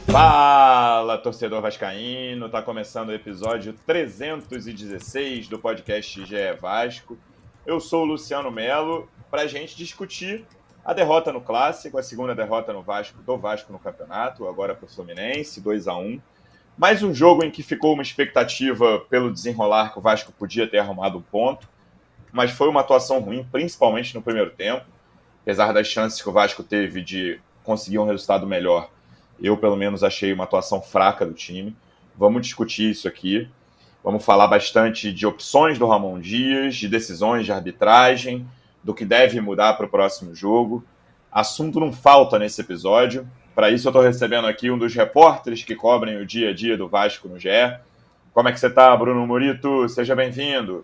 Fala, torcedor vascaíno, tá começando o episódio 316 do podcast GE Vasco. Eu sou o Luciano Melo, pra gente discutir a derrota no Clássico, a segunda derrota do Vasco no campeonato, agora pro Fluminense, 2-1. Mais um jogo em que ficou uma expectativa pelo desenrolar que o Vasco podia ter arrumado um ponto, mas foi uma atuação ruim, principalmente no primeiro tempo. Apesar das chances que o Vasco teve de conseguir um resultado melhor, eu, pelo menos, achei uma atuação fraca do time. Vamos discutir isso aqui. Vamos falar bastante de opções do Ramon Dias, de decisões de arbitragem, do que deve mudar para o próximo jogo. Assunto não falta nesse episódio. Para isso, eu estou recebendo aqui um dos repórteres que cobrem o dia a dia do Vasco no GE. Como é que você está, Bruno Murito? Seja bem-vindo.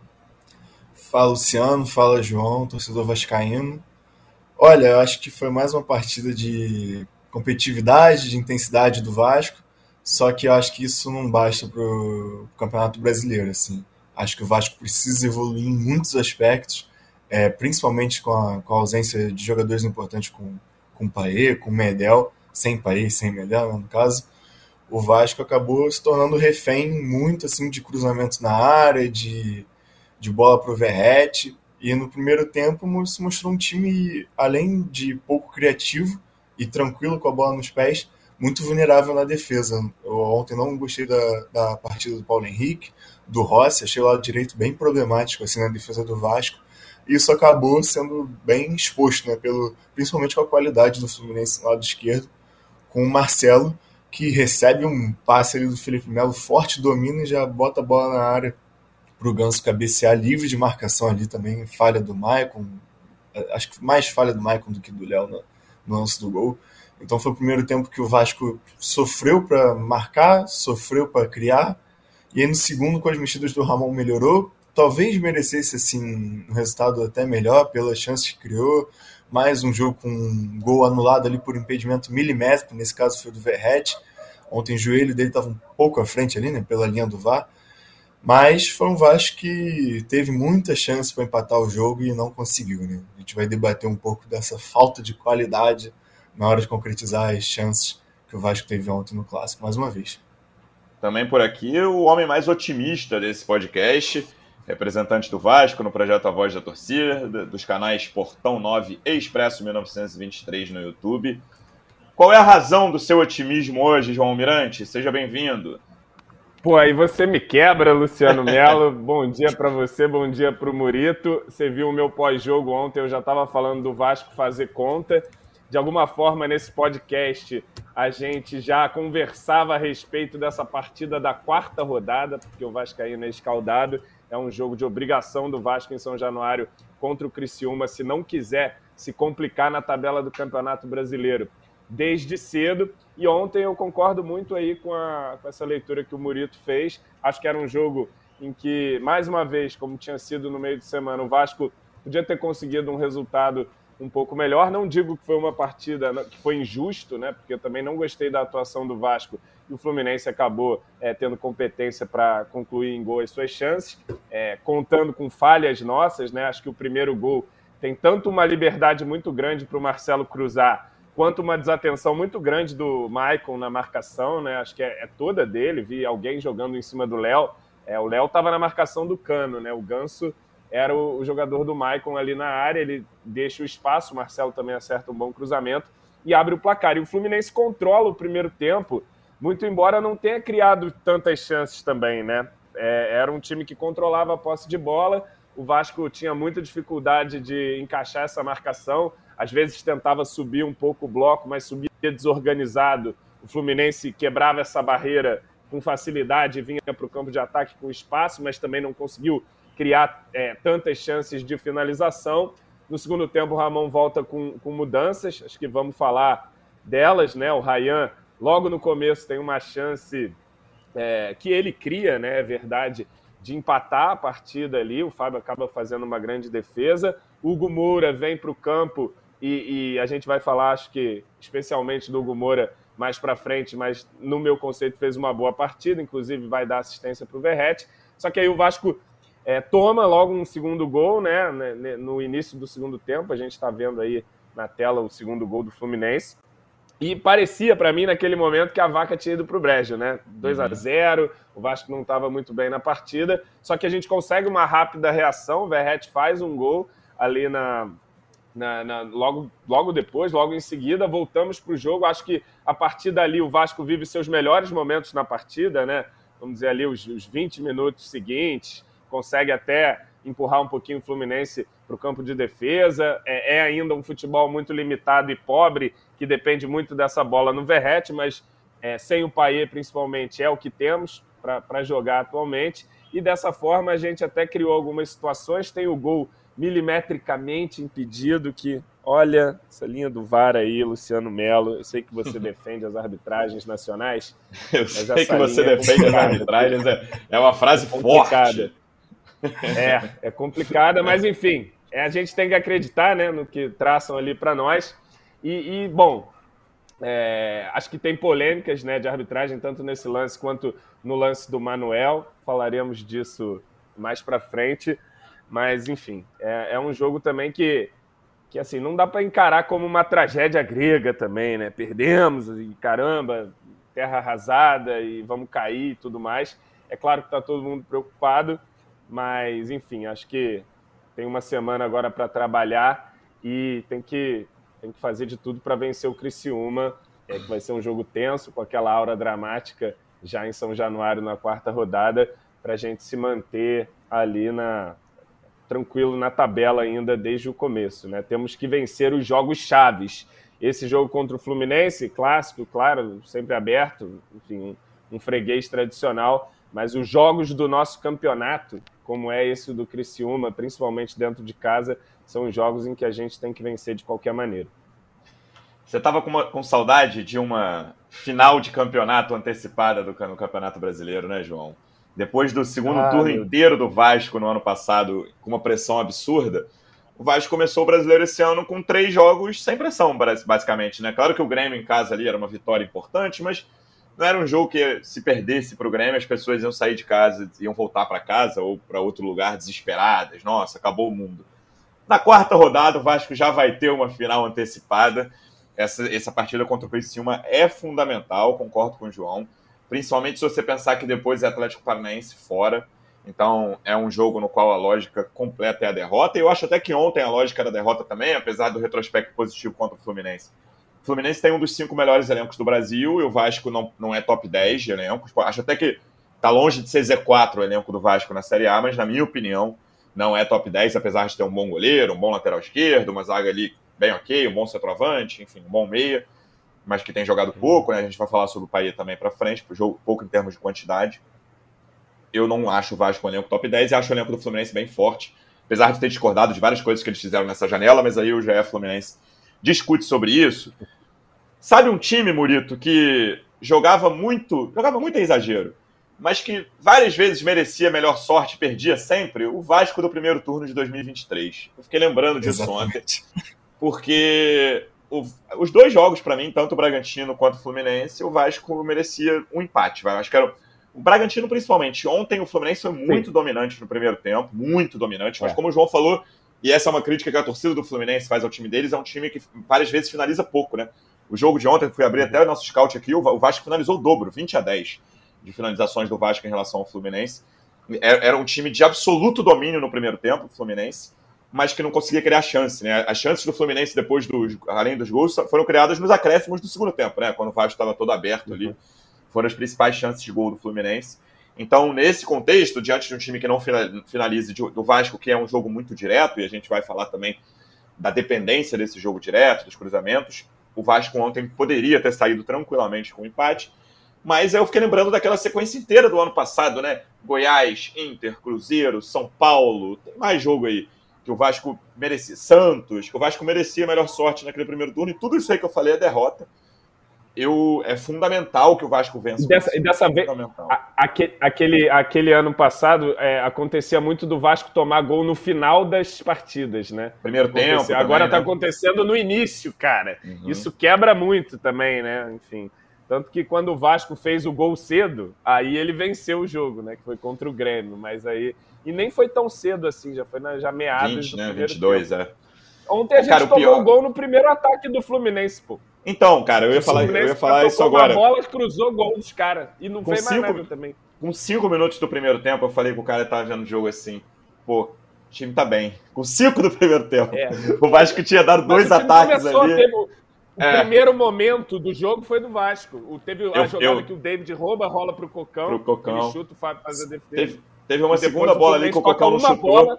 Fala, Luciano. Fala, João, torcedor vascaíno. Olha, eu acho que foi mais uma partida de competitividade, de intensidade do Vasco, só que eu acho que isso não basta para o Campeonato Brasileiro. Assim. Acho que o Vasco precisa evoluir em muitos aspectos, principalmente com a ausência de jogadores importantes com o Paê, com o Medel, sem Paê, sem Medel, no caso. O Vasco acabou se tornando refém muito assim, de cruzamentos na área, de bola para o Verratti. E no primeiro tempo se mostrou um time, além de pouco criativo e tranquilo com a bola nos pés, muito vulnerável na defesa. Eu ontem não gostei da partida do Paulo Henrique, do Rossi, achei o lado direito bem problemático assim, na defesa do Vasco. E isso acabou sendo bem exposto, né, principalmente com a qualidade do Fluminense no lado esquerdo, com o Marcelo, que recebe um passe ali do Felipe Melo forte, domina e já bota a bola na área para o Ganso cabecear, livre de marcação ali também, falha do Maicon, acho que mais falha do Maicon do que do Léo no lance do gol. Então foi o primeiro tempo que o Vasco sofreu para marcar, sofreu para criar, e aí no segundo, com as mexidas do Ramon, melhorou, talvez merecesse assim um resultado até melhor pelas chances que criou, mais um jogo com um gol anulado ali por impedimento milimétrico, nesse caso foi do Verratti. Ontem o joelho dele estava um pouco à frente ali, né, pela linha do VAR. Mas foi um Vasco que teve muita chance para empatar o jogo e não conseguiu, né? A gente vai debater um pouco dessa falta de qualidade na hora de concretizar as chances que o Vasco teve ontem no Clássico, mais uma vez. Também por aqui, o homem mais otimista desse podcast, representante do Vasco no projeto A Voz da Torcida, dos canais Portão 9 e Expresso 1923 no YouTube. Qual é a razão do seu otimismo hoje, João Almirante? Seja bem-vindo. Pô, aí você me quebra, Luciano Melo. Bom dia para você, bom dia para o Murito. Você viu o meu pós-jogo ontem, eu já estava falando do Vasco fazer conta. De alguma forma, nesse podcast, a gente já conversava a respeito dessa partida da quarta rodada, porque o Vascaíno é escaldado. É um jogo de obrigação do Vasco em São Januário contra o Criciúma, se não quiser se complicar na tabela do Campeonato Brasileiro desde cedo. E ontem eu concordo muito aí com essa leitura que o Murito fez. Acho que era um jogo em que, mais uma vez, como tinha sido no meio de semana, o Vasco podia ter conseguido um resultado um pouco melhor. Não digo que foi uma partida que foi injusto, né? Porque eu também não gostei da atuação do Vasco e o Fluminense acabou tendo competência para concluir em gol as suas chances, contando com falhas nossas, né? Acho que o primeiro gol tem tanto uma liberdade muito grande para o Marcelo cruzar, quanto uma desatenção muito grande do Maicon na marcação, né? Acho que é toda dele. Vi alguém jogando em cima do Léo. O Léo estava na marcação do Cano, né? O Ganso era o jogador do Maicon ali na área, ele deixa o espaço, o Marcelo também acerta um bom cruzamento e abre o placar. E o Fluminense controla o primeiro tempo, muito embora não tenha criado tantas chances também, né? Era um time que controlava a posse de bola, o Vasco tinha muita dificuldade de encaixar essa marcação, às vezes tentava subir um pouco o bloco, mas subia desorganizado. O Fluminense quebrava essa barreira com facilidade e vinha para o campo de ataque com espaço, mas também não conseguiu criar tantas chances de finalização. No segundo tempo, o Ramon volta com mudanças, acho que vamos falar delas, né? O Ryan, logo no começo, tem uma chance que ele cria, né? É verdade, de empatar a partida ali. O Fábio acaba fazendo uma grande defesa. O Hugo Moura vem para o campo e a gente vai falar, acho que especialmente do Hugo Moura mais para frente, mas no meu conceito fez uma boa partida, inclusive vai dar assistência para o Verratti. Só que aí o Vasco toma logo um segundo gol, né? No início do segundo tempo, a gente está vendo aí na tela o segundo gol do Fluminense. E parecia para mim naquele momento que a vaca tinha ido para o brejo, né? 2-0, o Vasco não estava muito bem na partida, só que a gente consegue uma rápida reação, o Verratti faz um gol ali logo depois, logo em seguida, voltamos para o jogo. Acho que a partir dali o Vasco vive seus melhores momentos na partida, né? Vamos dizer ali os 20 minutos seguintes, consegue até empurrar um pouquinho o Fluminense para o campo de defesa. É ainda um futebol muito limitado e pobre, que depende muito dessa bola no Verratti, mas sem o Payet, principalmente, é o que temos para jogar atualmente. E dessa forma a gente até criou algumas situações. Tem o gol milimetricamente impedido, que, olha, essa linha do VAR aí, Luciano Melo, eu sei que você defende as arbitragens nacionais. Eu sei que você defende as arbitragens, é uma frase forte. É complicada, mas enfim, a gente tem que acreditar, né, no que traçam ali para nós. Bom, acho que tem polêmicas, né, de arbitragem, tanto nesse lance quanto no lance do Manuel. Falaremos disso mais para frente. Mas, enfim, é um jogo também que assim, não dá para encarar como uma tragédia grega também, né? Perdemos e caramba, terra arrasada e vamos cair e tudo mais. É claro que está todo mundo preocupado, mas, enfim, acho que tem uma semana agora para trabalhar e tem que fazer de tudo para vencer o Criciúma, que vai ser um jogo tenso, com aquela aura dramática já em São Januário na 4ª rodada, para a gente se manter ali tranquilo na tabela ainda desde o começo, né? Temos que vencer os jogos chaves. Esse jogo contra o Fluminense, clássico, claro, sempre aberto, enfim, um freguês tradicional, mas os jogos do nosso campeonato, como é esse do Criciúma, principalmente dentro de casa, são os jogos em que a gente tem que vencer de qualquer maneira. Você estava com saudade de uma final de campeonato antecipada no Campeonato Brasileiro, né, João? Depois do segundo turno inteiro do Vasco no ano passado, com uma pressão absurda, o Vasco começou o Brasileiro esse ano com 3 jogos sem pressão, basicamente, né? Claro que o Grêmio em casa ali era uma vitória importante, mas não era um jogo que, se perdesse para o Grêmio, as pessoas iam sair de casa, iam voltar para casa ou para outro lugar desesperadas. Nossa, acabou o mundo. Na 4ª rodada, o Vasco já vai ter uma final antecipada. Essa partida contra o Criciúma é fundamental, concordo com o João. Principalmente se você pensar que depois é Atlético Paranaense fora. Então, é um jogo no qual a lógica completa é a derrota. E eu acho até que ontem a lógica era a derrota também, apesar do retrospecto positivo contra o Fluminense. O Fluminense tem um dos 5 melhores elencos do Brasil e o Vasco não é top 10 de elencos. Acho até que está longe de ser Z4 o elenco do Vasco na Série A, mas, na minha opinião, não é top 10, apesar de ter um bom goleiro, um bom lateral esquerdo, uma zaga ali bem ok, um bom centroavante, enfim, um bom meia, mas que tem jogado pouco, né? A gente vai falar sobre o Payet também para frente, pro jogo, pouco em termos de quantidade. Eu não acho o Vasco um elenco top 10 e acho o elenco do Fluminense bem forte, apesar de ter discordado de várias coisas que eles fizeram nessa janela, mas aí o GE Fluminense discute sobre isso. Sabe um time, Murito, que jogava muito em exagero, mas que várias vezes merecia melhor sorte, perdia sempre? O Vasco do primeiro turno de 2023. Eu fiquei lembrando disso ontem, porque os 2 jogos, para mim, tanto o Bragantino quanto o Fluminense, o Vasco merecia um empate. Eu acho que era o Bragantino, principalmente. Ontem o Fluminense foi muito dominante no primeiro tempo, muito dominante, mas como o João falou, e essa é uma crítica que a torcida do Fluminense faz ao time deles, é um time que várias vezes finaliza pouco, né? O jogo de ontem, fui abrir até o nosso scout aqui, o Vasco finalizou o dobro, 20-10 de finalizações do Vasco em relação ao Fluminense. Era um time de absoluto domínio no primeiro tempo, o Fluminense, mas que não conseguia criar chance, né? As chances do Fluminense depois, além dos gols, foram criadas nos acréscimos do segundo tempo, né? Quando o Vasco estava todo aberto ali, foram as principais chances de gol do Fluminense. Então, nesse contexto, diante de um time que não finalize do Vasco, que é um jogo muito direto, e a gente vai falar também da dependência desse jogo direto, dos cruzamentos, o Vasco ontem poderia ter saído tranquilamente com um empate, mas eu fiquei lembrando daquela sequência inteira do ano passado, né? Goiás, Inter, Cruzeiro, São Paulo, tem mais jogo aí que o Vasco merecia, Santos, que o Vasco merecia melhor sorte naquele primeiro turno, e tudo isso aí que eu falei é derrota. É fundamental que o Vasco vença. E dessa vez, aquele ano passado, acontecia muito do Vasco tomar gol no final das partidas, né? Primeiro tempo. Agora está acontecendo no início, cara. Isso quebra muito também, né? Enfim. Tanto que quando o Vasco fez o gol cedo, aí ele venceu o jogo, né? Que foi contra o Grêmio. Mas aí. E nem foi tão cedo assim, já foi já meados 20, né? 22, tempo. Ontem a gente tomou o gol no primeiro ataque do Fluminense, pô. Então, cara, eu ia falar isso agora. A bola cruzou o gol dos caras e não fez mais nada também. Com 5 minutos do primeiro tempo, eu falei que o cara tava vendo o jogo assim, pô, o time tá bem. Com 5 do primeiro tempo. O Vasco tinha dado 2 ataques ali. O primeiro momento do jogo foi do Vasco. Teve a jogada que o David rola pro Cocão. Ele chuta, o Fábio faz a defesa. Teve uma segunda bola ali que o Cocão não chutou.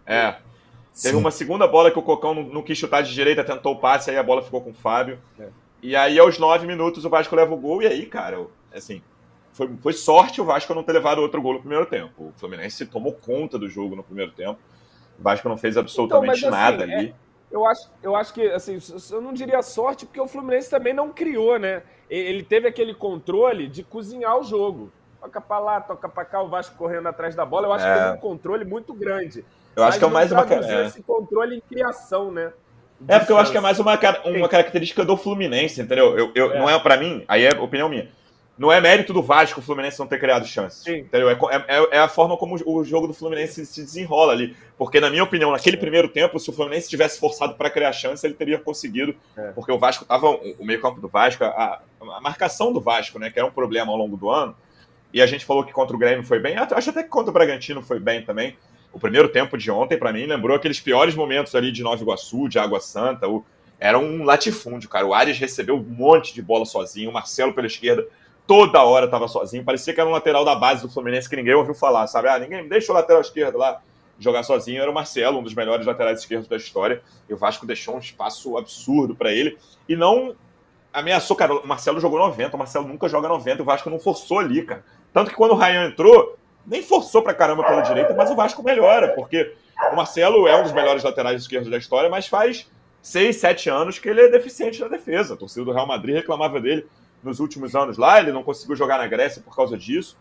Teve uma segunda bola que o Cocão não quis chutar de direita, tentou o passe, aí a bola ficou com o Fábio. E aí, aos 9 minutos, o Vasco leva o gol. E aí, cara, assim, foi sorte o Vasco não ter levado outro gol no primeiro tempo. O Fluminense tomou conta do jogo no primeiro tempo. O Vasco não fez absolutamente nada ali. Eu acho que, assim, eu não diria sorte, porque o Fluminense também não criou, né? Ele teve aquele controle de cozinhar o jogo. Toca pra lá, toca pra cá, o Vasco correndo atrás da bola. Eu acho que teve um controle muito grande. Eu acho que é mais uma esse controle em criação, né? Porque eu acho que é mais uma característica do Fluminense, entendeu? Não é pra mim, aí é opinião minha. Não é mérito do Vasco o Fluminense não ter criado chances. Entendeu? É a forma como o jogo do Fluminense se desenrola ali. Porque, na minha opinião, naquele primeiro tempo, se o Fluminense tivesse forçado para criar chance, ele teria conseguido. Porque o Vasco tava. O meio-campo do Vasco, a marcação do Vasco, né? Que era um problema ao longo do ano. E a gente falou que contra o Grêmio foi bem. Acho até que contra o Bragantino foi bem também. O primeiro tempo de ontem, para mim, lembrou aqueles piores momentos ali de Nova Iguaçu, de Água Santa. Era um latifúndio, cara. O Ares recebeu um monte de bola sozinho. O Marcelo pela esquerda toda hora estava sozinho. Parecia que era um lateral da base do Fluminense que ninguém ouviu falar, sabe? Ninguém deixa o lateral esquerdo lá jogar sozinho. Era o Marcelo, um dos melhores laterais esquerdos da história. E o Vasco deixou um espaço absurdo para ele. E não ameaçou, cara. O Marcelo jogou 90. O Marcelo nunca joga 90. O Vasco não forçou ali, cara. Tanto que quando o Ryan entrou, nem forçou pra caramba pela direita, mas o Vasco melhora, porque o Marcelo é um dos melhores laterais esquerdos da história, mas faz 6, 7 anos que ele é deficiente na defesa. A torcida do Real Madrid reclamava dele nos últimos anos lá, ele não conseguiu jogar na Grécia por causa disso.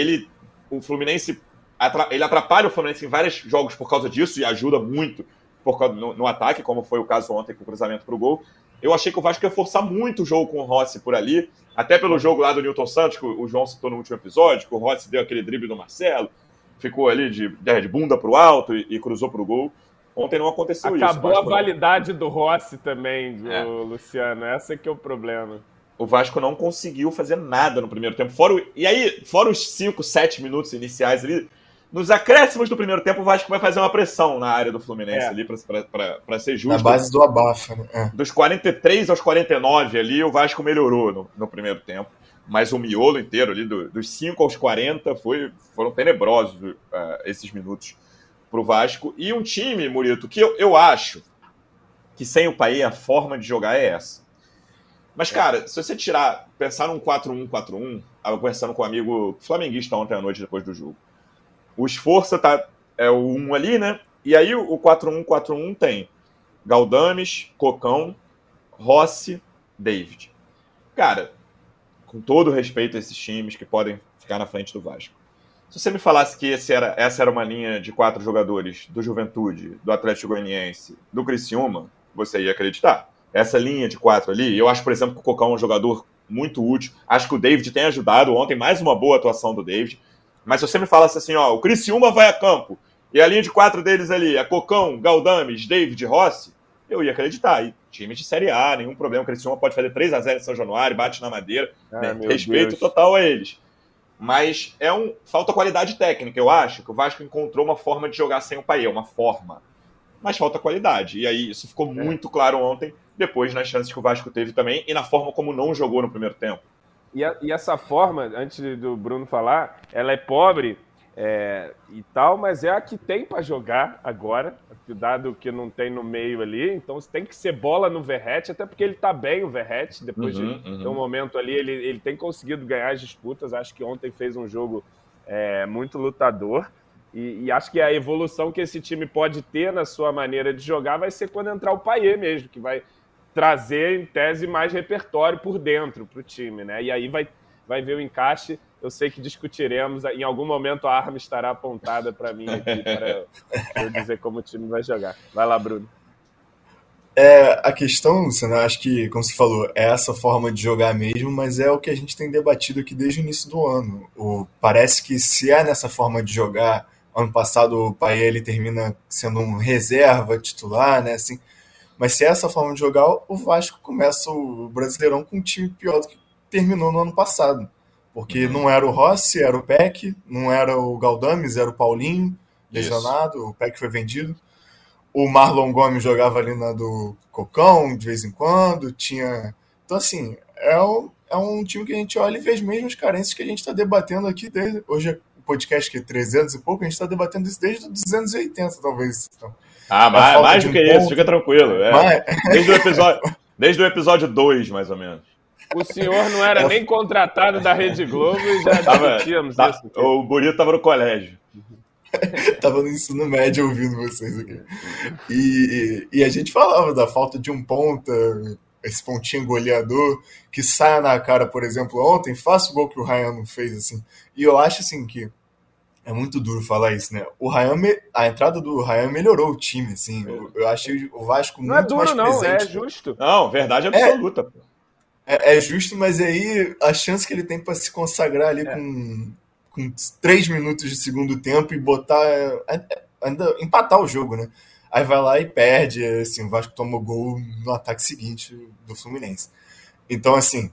O Fluminense, ele atrapalha o Fluminense em vários jogos por causa disso e ajuda muito no ataque, como foi o caso ontem com o cruzamento pro gol. Eu achei que o Vasco ia forçar muito o jogo com o Rossi por ali, até pelo jogo lá do Nilton Santos, que o João citou no último episódio, que o Rossi deu aquele drible do Marcelo, ficou ali de bunda pro alto e cruzou pro gol. Ontem não aconteceu isso. Acabou a validade do Rossi também, Luciano. Esse que é o problema. O Vasco não conseguiu fazer nada no primeiro tempo. Fora os 5, 7 minutos iniciais ali, nos acréscimos do primeiro tempo, o Vasco vai fazer uma pressão na área do Fluminense ali, para ser justo. Na base do abafa, né? Dos 43 aos 49 ali, o Vasco melhorou no primeiro tempo. Mas o miolo inteiro ali, dos 5 aos 40, foram tenebrosos esses minutos para o Vasco. E um time, Murito, que eu acho que sem o Paê a forma de jogar é essa. Mas, cara, se você pensar num 4-1-4-1, estava conversando com um amigo flamenguista ontem à noite depois do jogo. O Esforça é o 1 ali, né? E aí o 4-1-4-1 tem Galdames, Cocão, Rossi, David. Cara, com todo respeito a esses times que podem ficar na frente do Vasco. Se você me falasse que essa era uma linha de 4 jogadores do Juventude, do Atlético Goianiense, do Criciúma, você ia acreditar. Essa linha de 4 ali, eu acho, por exemplo, que o Cocão é um jogador muito útil. Acho que o David tem ajudado. Ontem, mais uma boa atuação do David. Mas se você me falasse assim, o Criciúma vai a campo, e a linha de 4 deles ali é Cocão, Galdames, David, Rossi, eu ia acreditar. E time de Série A, nenhum problema. O Criciúma pode fazer 3-0 em São Januário, bate na madeira. Respeito total a eles. Mas falta qualidade técnica, eu acho, que o Vasco encontrou uma forma de jogar sem o Paê, uma forma. Mas falta qualidade. E aí isso ficou muito claro ontem, depois nas chances que o Vasco teve também, e na forma como não jogou no primeiro tempo. E essa forma, antes do Bruno falar, ela é pobre e tal, mas é a que tem para jogar agora, dado que não tem no meio ali. Então tem que ser bola no Verratti, até porque ele tá bem, o Verratti, depois de um momento ali, ele tem conseguido ganhar as disputas. Acho que ontem fez um jogo muito lutador. E acho que a evolução que esse time pode ter na sua maneira de jogar vai ser quando entrar o Payet mesmo, que vai trazer, em tese, mais repertório por dentro para o time, né? E aí vai ver o encaixe. Eu sei que discutiremos. Em algum momento a arma estará apontada para mim aqui para eu dizer como o time vai jogar. Vai lá, Bruno. A questão, Luciano, acho que, como você falou, é essa forma de jogar mesmo, mas é o que a gente tem debatido aqui desde o início do ano. Parece que se é nessa forma de jogar, ano passado o Payet ele termina sendo um reserva titular, né? Assim, Mas se é essa forma de jogar, o Vasco começa o Brasileirão com um time pior do que terminou no ano passado. Porque não era o Rossi, era o Peck, não era o Galdames, era o Paulinho, lesionado, o Peck foi vendido. O Marlon Gomes jogava ali na do Cocão, de vez em quando, tinha... Então, assim, é um time que a gente olha e vê as mesmas carências que a gente está debatendo aqui desde... Hoje é o podcast que é 300 e pouco, a gente está debatendo isso desde 280, talvez. Então, mais do que isso, fica tranquilo. Desde o episódio 2, mais ou menos. O senhor não era nem contratado da Rede Globo e já discutíamos isso. O Burito estava no colégio. Tava no ensino médio ouvindo vocês aqui. E a gente falava da falta de um ponta, esse pontinho goleador, que saia na cara, por exemplo, ontem, faça o gol que o Ryan não fez, assim. E eu acho, assim, que é muito duro falar isso, né? A entrada do Ryan melhorou o time, assim. Eu achei o Vasco muito mais presente. Não é duro, não, é justo. Não, verdade absoluta. É justo, mas aí a chance que ele tem para se consagrar ali com 3 minutos de segundo tempo e botar... ainda empatar o jogo, né? Aí vai lá e perde, assim, o Vasco toma o gol no ataque seguinte do Fluminense. Então, assim,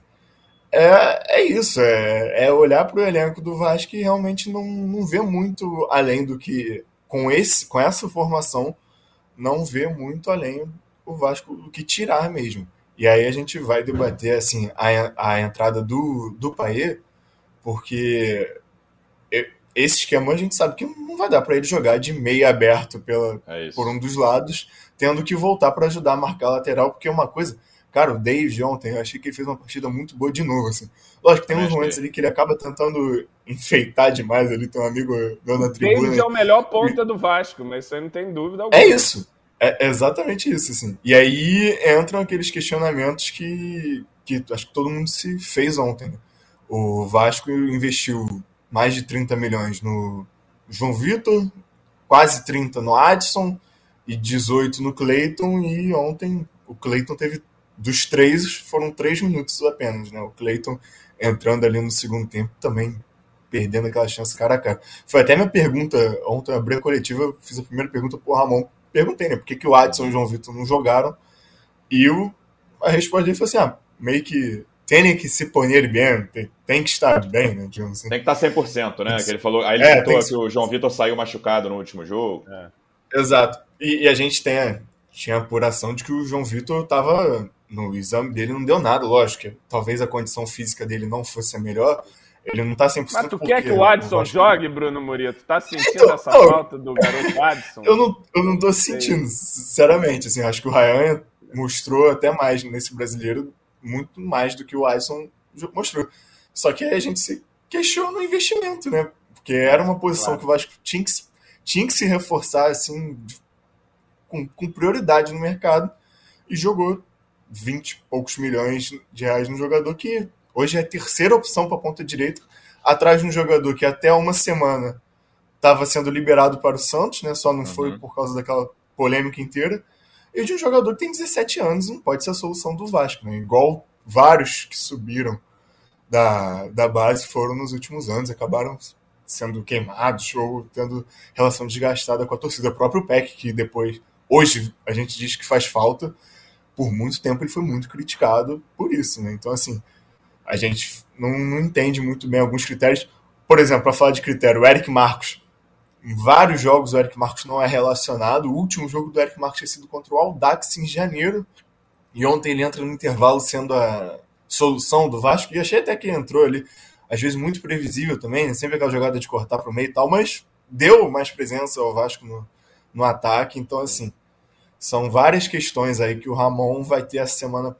é isso, é olhar para o elenco do Vasco e realmente não vê muito além do que, com essa formação, não vê muito além o Vasco do que tirar mesmo. E aí a gente vai debater, assim, a entrada do Payet, porque esse esquema a gente sabe que não vai dar para ele jogar de meio aberto por um dos lados, tendo que voltar para ajudar a marcar a lateral, porque é uma coisa... Cara, o David ontem, eu achei que ele fez uma partida muito boa de novo, assim. Lógico que tem uns momentos ali que ele acaba tentando enfeitar demais ali, tem um amigo meu na tribuna. David é o melhor ponta do Vasco, mas isso aí não tem dúvida alguma. É isso. É exatamente isso, assim. E aí entram aqueles questionamentos que acho que todo mundo se fez ontem, né? O Vasco investiu mais de 30 milhões no João Vitor, quase 30 no Adson e 18 no Cleiton, e ontem o Cleiton teve, dos 3, foram 3 minutos apenas, né? O Cleiton entrando ali no segundo tempo também, perdendo aquela chance cara a cara. Foi até minha pergunta, ontem eu abri a coletiva, eu fiz a primeira pergunta pro Ramon, perguntei, né, por que o Adson e o João Vitor não jogaram, e a resposta dele foi assim, meio que tem que se poner bem, tem que estar bem, né, digamos assim. Tem que estar 100%, né, que ele falou, aí ele citou que o João Vitor saiu machucado no último jogo. Exato, e a gente tinha a apuração de que o João Vitor estava, no exame dele não deu nada, lógico, que talvez a condição física dele não fosse a melhor, ele não tá 100%. Mas tu quer que o Adson jogue, Bruno Murito? Tá sentindo essa falta do garoto Adson? Eu não tô sentindo, sinceramente. Assim, acho que o Ryan mostrou até mais nesse brasileiro, muito mais do que o Adson mostrou. Só que a gente se questiona o investimento, né? Porque era uma posição que o Vasco tinha que se reforçar assim, com prioridade no mercado, e jogou 20 e poucos milhões de reais no jogador que hoje é a terceira opção para a ponta direita, atrás de um jogador que até uma semana estava sendo liberado para o Santos, né? Só não foi por causa daquela polêmica inteira, e de um jogador que tem 17 anos, não pode ser a solução do Vasco, né? Igual vários que subiram da base foram nos últimos anos, acabaram sendo queimados ou tendo relação desgastada com a torcida. O próprio Peck, que depois, hoje a gente diz que faz falta, por muito tempo ele foi muito criticado por isso, né? Então, assim, a gente não entende muito bem alguns critérios. Por exemplo, para falar de critério, o Eric Marcos, em vários jogos o Eric Marcos não é relacionado. O último jogo do Eric Marcos tinha sido contra o Audax em janeiro, e ontem ele entra no intervalo sendo a solução do Vasco, e achei até que entrou ali, às vezes muito previsível também, né? Sempre aquela jogada de cortar para o meio e tal, mas deu mais presença ao Vasco no ataque. Então, assim, são várias questões aí que o Ramon vai ter essa semana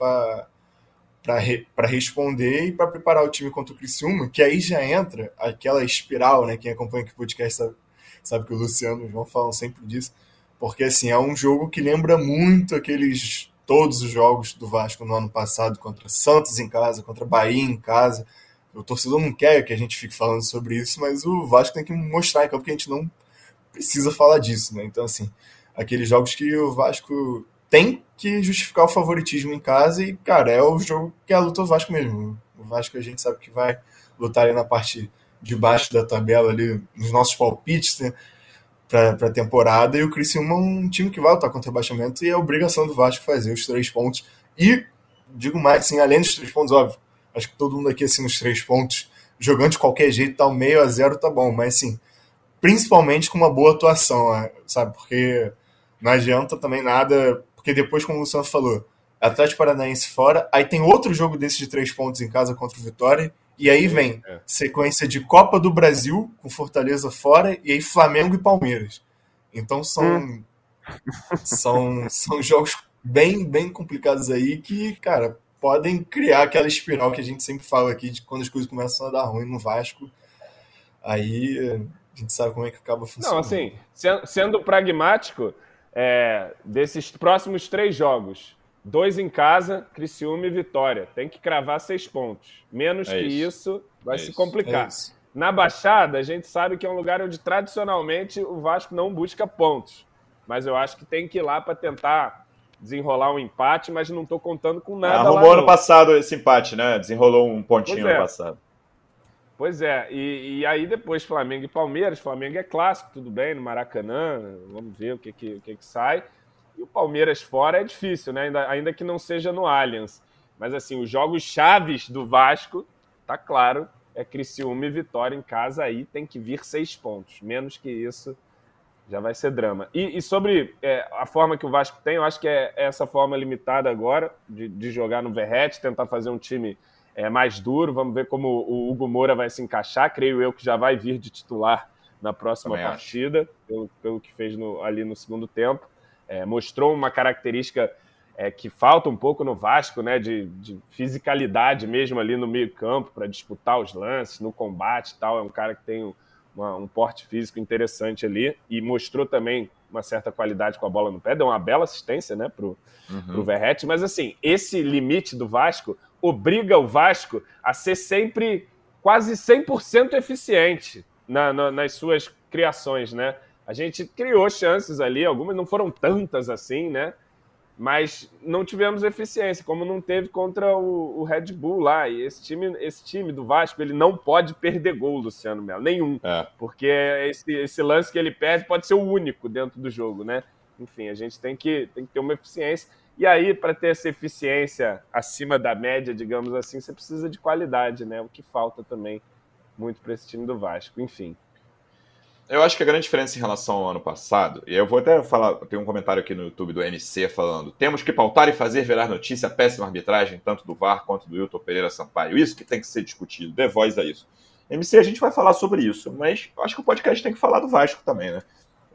para responder e para preparar o time contra o Criciúma, que aí já entra aquela espiral, né? Quem acompanha aqui o podcast sabe que o Luciano e o João falam sempre disso, porque assim, é um jogo que lembra muito todos os jogos do Vasco no ano passado, contra Santos em casa, contra Bahia em casa. O torcedor não quer que a gente fique falando sobre isso, mas o Vasco tem que mostrar em campo que a gente não precisa falar disso, né? Então, assim, aqueles jogos que o Vasco tem que justificar o favoritismo em casa e, cara, é o jogo que é a luta do Vasco mesmo. O Vasco a gente sabe que vai lutar ali na parte de baixo da tabela, ali nos nossos palpites, né? para a temporada, e o Criciúma é um time que vai lutar contra o rebaixamento, e é obrigação do Vasco fazer os 3 pontos. E, digo mais, assim, além dos 3 pontos, óbvio, acho que todo mundo aqui, assim, nos 3 pontos, jogando de qualquer jeito, tá 0-0, tá bom, mas, assim, principalmente com uma boa atuação, sabe? Porque não adianta também nada, porque depois, como o Luciano falou, Atlético Paranaense fora, aí tem outro jogo desse de 3 pontos em casa contra o Vitória, e aí vem sequência de Copa do Brasil, com Fortaleza fora, e aí Flamengo e Palmeiras. Então são jogos bem, bem complicados aí que, cara, podem criar aquela espiral que a gente sempre fala aqui de quando as coisas começam a dar ruim no Vasco. Aí a gente sabe como é que acaba funcionando. Não, assim, sendo pragmático, desses próximos 3 jogos, 2 em casa, Criciúma e Vitória. Tem que cravar 6 pontos. Menos que isso vai se complicar. Na Baixada, a gente sabe que é um lugar onde tradicionalmente o Vasco não busca pontos. Mas eu acho que tem que ir lá para tentar desenrolar um empate, mas não estou contando com nada lá. Arrumou ano passado esse empate, né? Desenrolou um pontinho ano passado. Pois é, e aí depois Flamengo e Palmeiras. Flamengo é clássico, tudo bem, no Maracanã. Vamos ver o que sai. E o Palmeiras fora é difícil, né? Ainda que não seja no Allianz. Mas, assim, os jogos chaves do Vasco, tá claro, é Criciúma e Vitória em casa. Aí tem que vir 6 pontos. Menos que isso, já vai ser drama. E sobre a forma que o Vasco tem, eu acho que é essa forma limitada agora de jogar no Verratti, tentar fazer um time mais duro. Vamos ver como o Hugo Moura vai se encaixar. Creio eu que já vai vir de titular na próxima partida, pelo que fez ali no segundo tempo. Mostrou uma característica que falta um pouco no Vasco, né, de fisicalidade mesmo ali no meio campo, para disputar os lances, no combate e tal. É um cara que tem um porte físico interessante ali, e mostrou também uma certa qualidade com a bola no pé. Deu uma bela assistência, né, pro Verratti. Mas, assim, esse limite do Vasco obriga o Vasco a ser sempre quase 100% eficiente nas suas criações, né? A gente criou chances ali, algumas não foram tantas assim, né? Mas não tivemos eficiência, como não teve contra o Red Bull lá. E esse time do Vasco, ele não pode perder gol, Luciano Melo, nenhum. Porque esse lance que ele perde pode ser o único dentro do jogo, né? Enfim, a gente tem que ter uma eficiência. E aí, para ter essa eficiência acima da média, digamos assim, você precisa de qualidade, né? O que falta também muito para esse time do Vasco. Enfim. Eu acho que a grande diferença em relação ao ano passado, e eu vou até falar, tem um comentário aqui no YouTube do MC falando: temos que pautar e fazer virar notícia a péssima arbitragem, tanto do VAR quanto do Wilton Pereira Sampaio. Isso que tem que ser discutido, dê voz a isso. MC, a gente vai falar sobre isso, mas eu acho que o podcast tem que falar do Vasco também, né?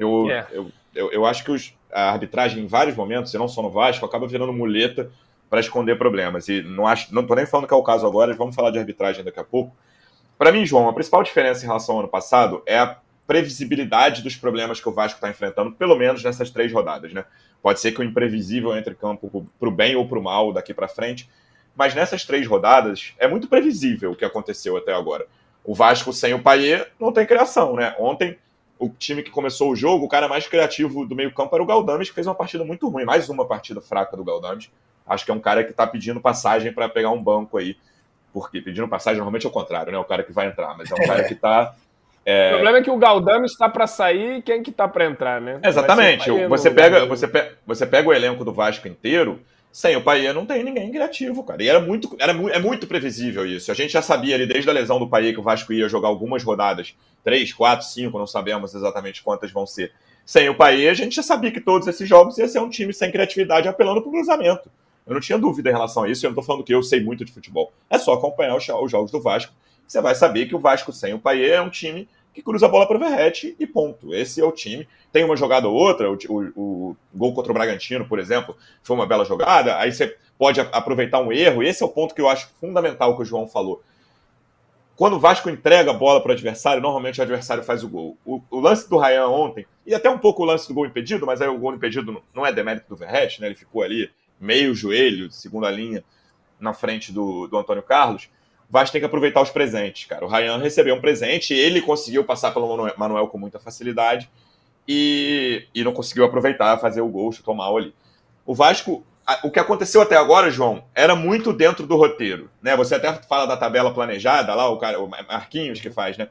Eu acho que a arbitragem em vários momentos, e não só no Vasco, acaba virando muleta para esconder problemas. E não tô nem falando que é o caso agora, vamos falar de arbitragem daqui a pouco. Para mim, João, a principal diferença em relação ao ano passado é a previsibilidade dos problemas que o Vasco está enfrentando, pelo menos nessas 3 rodadas, né? Pode ser que o imprevisível entre campo para o bem ou para o mal daqui para frente, mas nessas 3 rodadas é muito previsível o que aconteceu até agora. O Vasco sem o Payet não tem criação, né? Ontem, o time que começou o jogo, o cara mais criativo do meio campo era o Galdames, que fez uma partida muito ruim, mais uma partida fraca do Galdames. Acho que é um cara que está pedindo passagem para pegar um banco aí, porque pedindo passagem normalmente é o contrário, né? O cara que vai entrar, mas é um cara que está... O problema é que o Galdames está para sair e quem que está para entrar, né? Exatamente. Você pega o elenco do Vasco inteiro, sem o Payet não tem ninguém criativo, cara. E é muito previsível isso. A gente já sabia ali desde a lesão do Payet que o Vasco ia jogar algumas rodadas, 3, 4, 5, não sabemos exatamente quantas vão ser. Sem o Payet, a gente já sabia que todos esses jogos ia ser um time sem criatividade apelando para o cruzamento. Eu não tinha dúvida em relação a isso, eu não estou falando que eu sei muito de futebol. É só acompanhar os jogos do Vasco. Você vai saber que o Vasco sem o Payet é um time que cruza a bola para o Verratti e ponto. Esse é o time. Tem uma jogada ou outra, o gol contra o Bragantino, por exemplo, foi uma bela jogada, aí você pode aproveitar um erro, e esse é o ponto que eu acho fundamental que o João falou. Quando o Vasco entrega a bola para o adversário, normalmente o adversário faz o gol. O lance do Ryan ontem, e até um pouco o lance do gol impedido, mas aí o gol impedido não é demérito do Verratti, né? Ele ficou ali meio joelho, segunda linha, na frente do Antônio Carlos. O Vasco tem que aproveitar os presentes, cara. O Ryan recebeu um presente, ele conseguiu passar pelo Manuel com muita facilidade e não conseguiu aproveitar, fazer o gol, chutou mal ali. O Vasco, o que aconteceu até agora, João, era muito dentro do roteiro, né? Você até fala da tabela planejada lá, o Marquinhos que faz, né?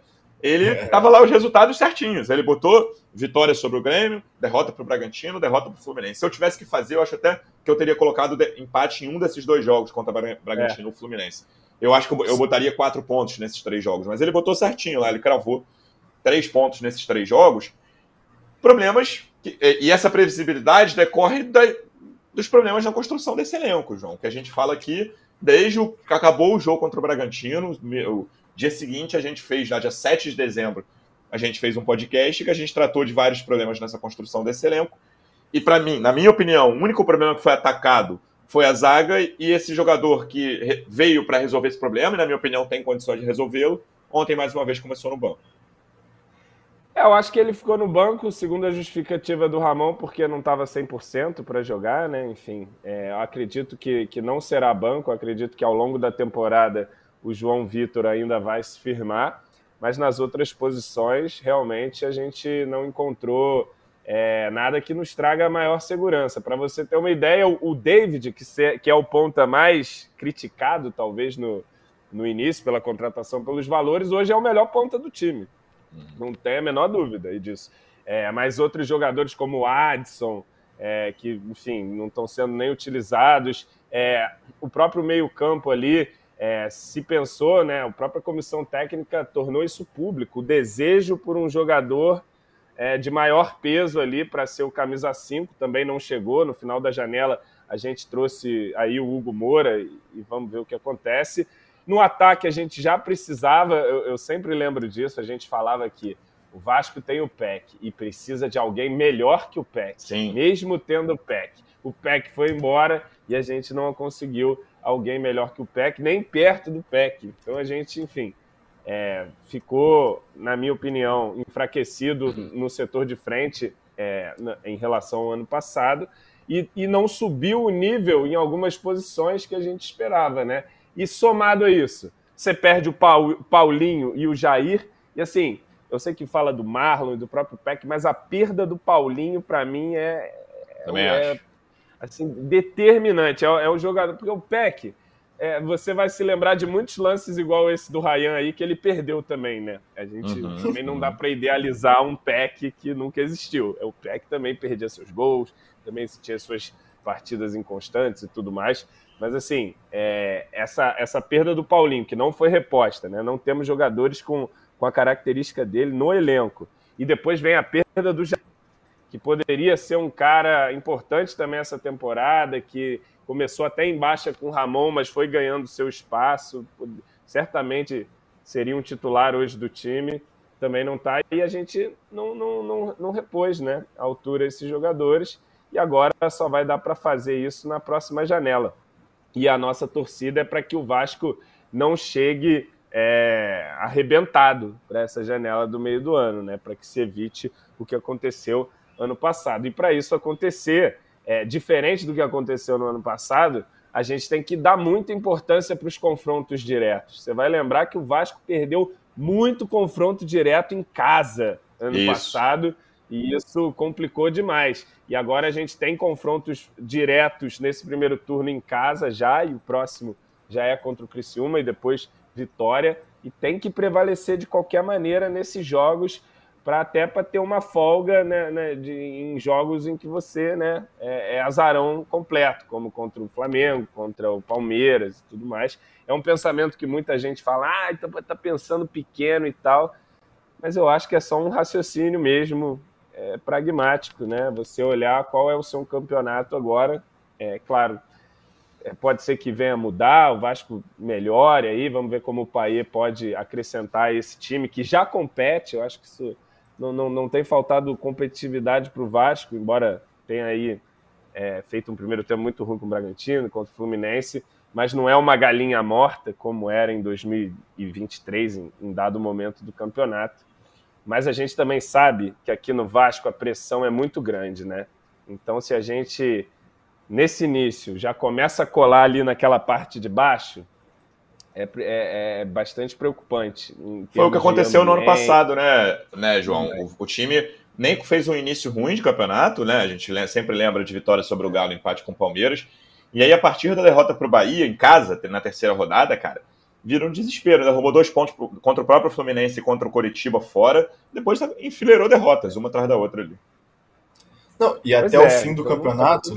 ele tava lá os resultados certinhos. Ele botou vitória sobre o Grêmio, derrota pro Bragantino, derrota pro Fluminense. Se eu tivesse que fazer, eu acho até que eu teria colocado empate em um desses 2 jogos contra Bragantino ou Fluminense. Eu acho que eu botaria 4 pontos nesses 3 jogos, mas ele botou certinho lá, ele cravou 3 pontos nesses 3 jogos. Problemas, e essa previsibilidade decorre dos problemas na construção desse elenco, João, que a gente fala aqui desde que acabou o jogo contra o Bragantino. O dia seguinte a gente fez, já dia 7 de dezembro, a gente fez um podcast que a gente tratou de vários problemas nessa construção desse elenco. E para mim, na minha opinião, o único problema que foi atacado foi a zaga, e esse jogador que veio para resolver esse problema, e na minha opinião tem condições de resolvê-lo, ontem mais uma vez começou no banco. Eu acho que ele ficou no banco, segundo a justificativa do Ramon, porque não estava 100% para jogar, né? Enfim, eu acredito que não será banco, acredito que ao longo da temporada o João Vitor ainda vai se firmar, mas nas outras posições, realmente, a gente não encontrou nada que nos traga maior segurança. Para você ter uma ideia, o David, que é o ponta mais criticado, talvez, no início, pela contratação pelos valores, hoje é o melhor ponta do time. Não tem a menor dúvida disso. Mas outros jogadores como o Adson, que, enfim, não estão sendo nem utilizados, o próprio meio-campo ali, se pensou, né, a própria comissão técnica tornou isso público, o desejo por um jogador de maior peso ali para ser o camisa 5 também não chegou. No final da janela a gente trouxe aí o Hugo Moura e vamos ver o que acontece. No ataque a gente já precisava, eu sempre lembro disso, a gente falava que o Vasco tem o Peck e precisa de alguém melhor que o Peck, Sim. Mesmo tendo o Peck. O Peck foi embora e a gente não conseguiu alguém melhor que o Peck, nem perto do Peck. Então a gente, enfim, ficou, na minha opinião, enfraquecido no setor de frente em relação ao ano passado e não subiu o nível em algumas posições que a gente esperava, né? E somado a isso, você perde o Paulinho e o Jair, e assim, eu sei que fala do Marlon e do próprio Peck, mas a perda do Paulinho, para mim, assim, determinante. É o jogador, porque o Peck, você vai se lembrar de muitos lances igual esse do Ryan aí, que ele perdeu também, né? A gente também não dá para idealizar um Peck que nunca existiu. O Peck também perdia seus gols, também tinha suas partidas inconstantes e tudo mais. Mas, assim, essa perda do Paulinho, que não foi reposta, né? Não temos jogadores com a característica dele no elenco. E depois vem a perda do Jair, que poderia ser um cara importante também essa temporada, que começou até em baixa com o Ramon, mas foi ganhando seu espaço. Certamente seria um titular hoje do time. Também não está. E a gente não repôs, né, à altura esses jogadores. E agora só vai dar para fazer isso na próxima janela. E a nossa torcida é para que o Vasco não chegue arrebentado para essa janela do meio do ano, né? Para que se evite o que aconteceu ano passado. E para isso acontecer, diferente do que aconteceu no ano passado, a gente tem que dar muita importância para os confrontos diretos. Você vai lembrar que o Vasco perdeu muito confronto direto em casa ano passado, e isso complicou demais. E agora a gente tem confrontos diretos nesse primeiro turno em casa já, e o próximo já é contra o Criciúma e depois Vitória. E tem que prevalecer de qualquer maneira nesses jogos, para ter uma folga, né, em jogos em que você, né, é azarão completo, como contra o Flamengo, contra o Palmeiras e tudo mais. É um pensamento que muita gente fala, então tá pensando pequeno e tal, mas eu acho que é só um raciocínio mesmo, pragmático, né? Você olhar qual é o seu campeonato agora, claro, pode ser que venha mudar, o Vasco melhore aí, vamos ver como o Payet pode acrescentar esse time que já compete. Eu acho que isso não tem faltado competitividade para o Vasco, embora tenha aí feito um primeiro tempo muito ruim com o Bragantino, contra o Fluminense, mas não é uma galinha morta como era em 2023, em dado momento do campeonato. Mas a gente também sabe que aqui no Vasco a pressão é muito grande, né? Então, se a gente, nesse início, já começa a colar ali naquela parte de baixo, é bastante preocupante. Foi o que aconteceu no ano passado, né, João? O time nem fez um início ruim de campeonato, né? A gente sempre lembra de vitória sobre o Galo, empate com o Palmeiras. E aí, a partir da derrota para o Bahia, em casa, na terceira rodada, cara, vira um desespero, né? Roubou 2 pontos contra o próprio Fluminense e contra o Coritiba fora, depois enfileirou derrotas, uma atrás da outra ali. Não, e até o fim do campeonato,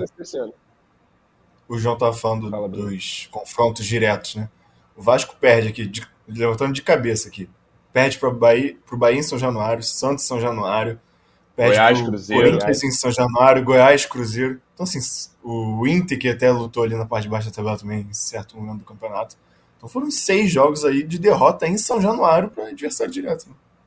o João estava falando dos confrontos diretos, né? O Vasco perde aqui, levantando de cabeça aqui, perde para o Bahia em São Januário, Santos em São Januário, perde Goiás, pro Cruzeiro, Corinthians em São Januário, Goiás, Cruzeiro. Então, assim, o Inter, que até lutou ali na parte de baixo da tabela também, em certo momento do campeonato. Então foram 6 jogos aí de derrota em São Januário para adversário direto.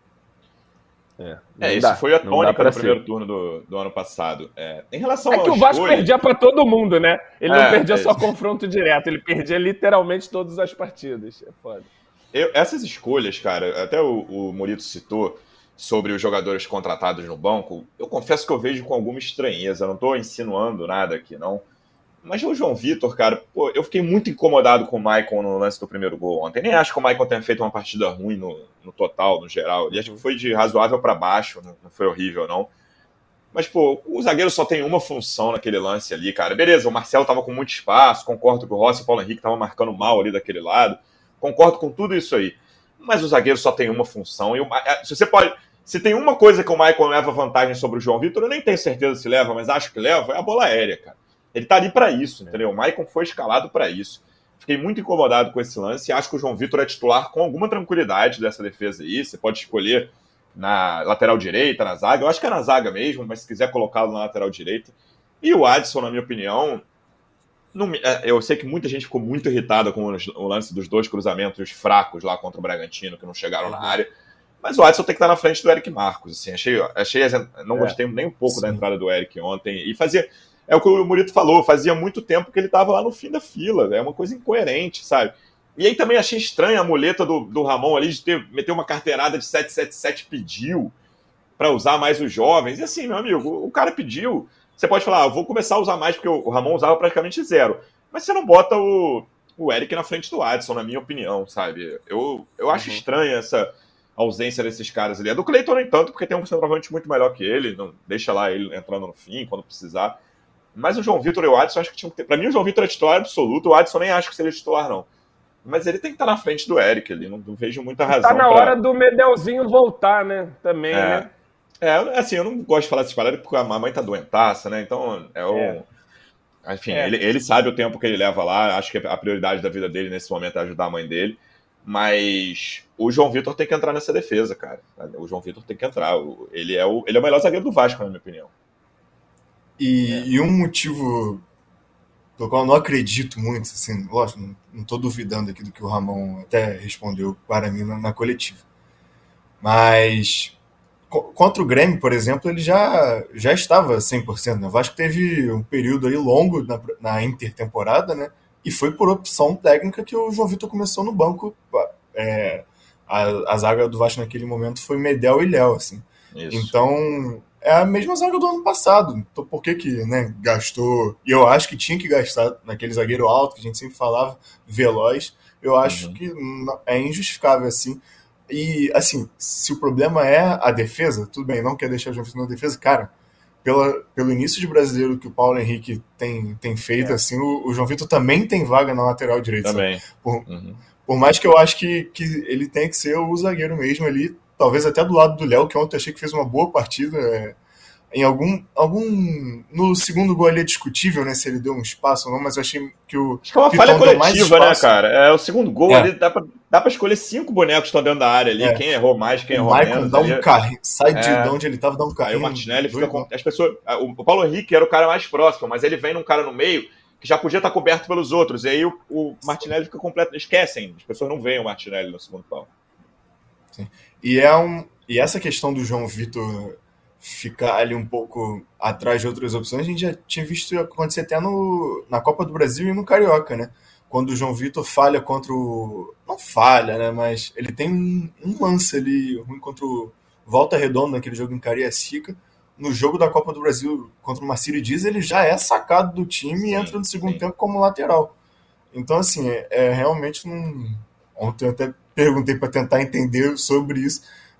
Né? Isso foi a tônica do primeiro turno do ano passado. Em relação que o Vasco perdia para todo mundo, né? Ele não perdia só confronto direto, ele perdia literalmente todas as partidas. É foda. Essas escolhas, cara, até o Murito citou sobre os jogadores contratados no banco, eu confesso que eu vejo com alguma estranheza, não estou insinuando nada aqui, não. Mas o João Vitor, cara, pô, eu fiquei muito incomodado com o Maicon no lance do primeiro gol ontem. Nem acho que o Maicon tenha feito uma partida ruim no total, no geral. E acho que foi de razoável para baixo, não foi horrível, não. Mas, pô, o zagueiro só tem uma função naquele lance ali, cara. Beleza, o Marcelo tava com muito espaço, concordo que o Rossi e o Paulo Henrique estavam marcando mal ali daquele lado. Concordo com tudo isso aí. Mas o zagueiro só tem uma função. Se tem uma coisa que o Maicon leva vantagem sobre o João Vitor, eu nem tenho certeza se leva, mas acho que leva, é a bola aérea, cara. Ele tá ali para isso, entendeu? O Maicon foi escalado para isso. Fiquei muito incomodado com esse lance e acho que o João Vitor é titular com alguma tranquilidade dessa defesa aí. Você pode escolher na lateral direita, na zaga. Eu acho que é na zaga mesmo, mas se quiser colocá-lo na lateral direita. E o Adson, na minha opinião, eu sei que muita gente ficou muito irritada com o lance dos 2 cruzamentos fracos lá contra o Bragantino, que não chegaram na área. Mas o Adson tem que estar na frente do Eric Marcos. Assim, não gostei nem um pouco da entrada do Eric ontem. E fazia... É o que o Murito falou, fazia muito tempo que ele estava lá no fim da fila, é uma coisa incoerente, sabe? E aí também achei estranha a muleta do Ramon ali de meter uma carteirada de 777 pediu para usar mais os jovens. E assim, meu amigo, o cara pediu, você pode falar, eu vou começar a usar mais porque o Ramon usava praticamente 0. Mas você não bota o Eric na frente do Adson, na minha opinião, sabe? Eu acho estranha essa ausência desses caras ali. A do Cleiton, nem tanto, porque tem um centroavante muito melhor que ele, não deixa lá ele entrando no fim, quando precisar. Mas o João Vitor e o Adson, acho que tinham que ter. Pra mim, o João Vitor é titular absoluto, o Adson nem acho que seria titular, não. Mas ele tem que estar na frente do Eric ali, não vejo muita razão. Tá na hora do Medelzinho voltar, né? Também, né? Assim, eu não gosto de falar essas paradas porque a mãe tá doentaça, né? Então, enfim, ele sabe o tempo que ele leva lá, acho que a prioridade da vida dele nesse momento é ajudar a mãe dele. Mas o João Vitor tem que entrar nessa defesa, cara. O João Vitor tem que entrar. Ele é o melhor zagueiro do Vasco, na minha opinião. E um motivo pelo qual eu não acredito muito, assim, lógico, não estou duvidando aqui do que o Ramon até respondeu para mim na coletiva. Mas contra o Grêmio, por exemplo, ele já estava 100%. Né? O Vasco teve um período aí longo na intertemporada, né? E foi por opção técnica que o João Vitor começou no banco. A zaga do Vasco naquele momento foi Medel e Léo, assim. Isso. Então, é a mesma zaga do ano passado. Então, por que né, gastou... E eu acho que tinha que gastar naquele zagueiro alto, que a gente sempre falava, veloz. Eu acho que é injustificável, assim. E, assim, se o problema é a defesa, tudo bem, não quer deixar o João Vitor na defesa, cara, pelo início de brasileiro que o Paulo Henrique tem feito, assim, o João Vitor também tem vaga na lateral direita. Também. Por mais que eu acho que ele tem que ser o zagueiro mesmo ali, talvez até do lado do Léo, que ontem eu achei que fez uma boa partida. Em no segundo gol ali é discutível, né, se ele deu um espaço ou não, mas eu achei que acho que é uma falha coletiva, né, cara? O segundo gol ali dá pra escolher 5 bonecos que estão dentro da área ali, quem errou mais, quem errou menos. O Maicon dá um carrinho, sai de onde ele tava, dá um carrinho. Aí o Martinelli fica com... As pessoas... O Paulo Henrique era o cara mais próximo, mas ele vem num cara no meio que já podia estar coberto pelos outros, e aí o Martinelli fica completo... Esquecem, as pessoas não veem o Martinelli no segundo pau. Sim. E essa questão do João Vitor ficar ali um pouco atrás de outras opções, a gente já tinha visto acontecer até na Copa do Brasil e no Carioca, né? Quando o João Vitor falha contra o... Não falha, né? Mas ele tem um lance ali ruim contra o Volta Redonda, naquele jogo em Cariacica. No jogo da Copa do Brasil contra o Marcílio Dias, ele já é sacado do time e entra no segundo tempo como lateral. Então, assim, realmente Ontem eu até perguntei para tentar entender sobre isso,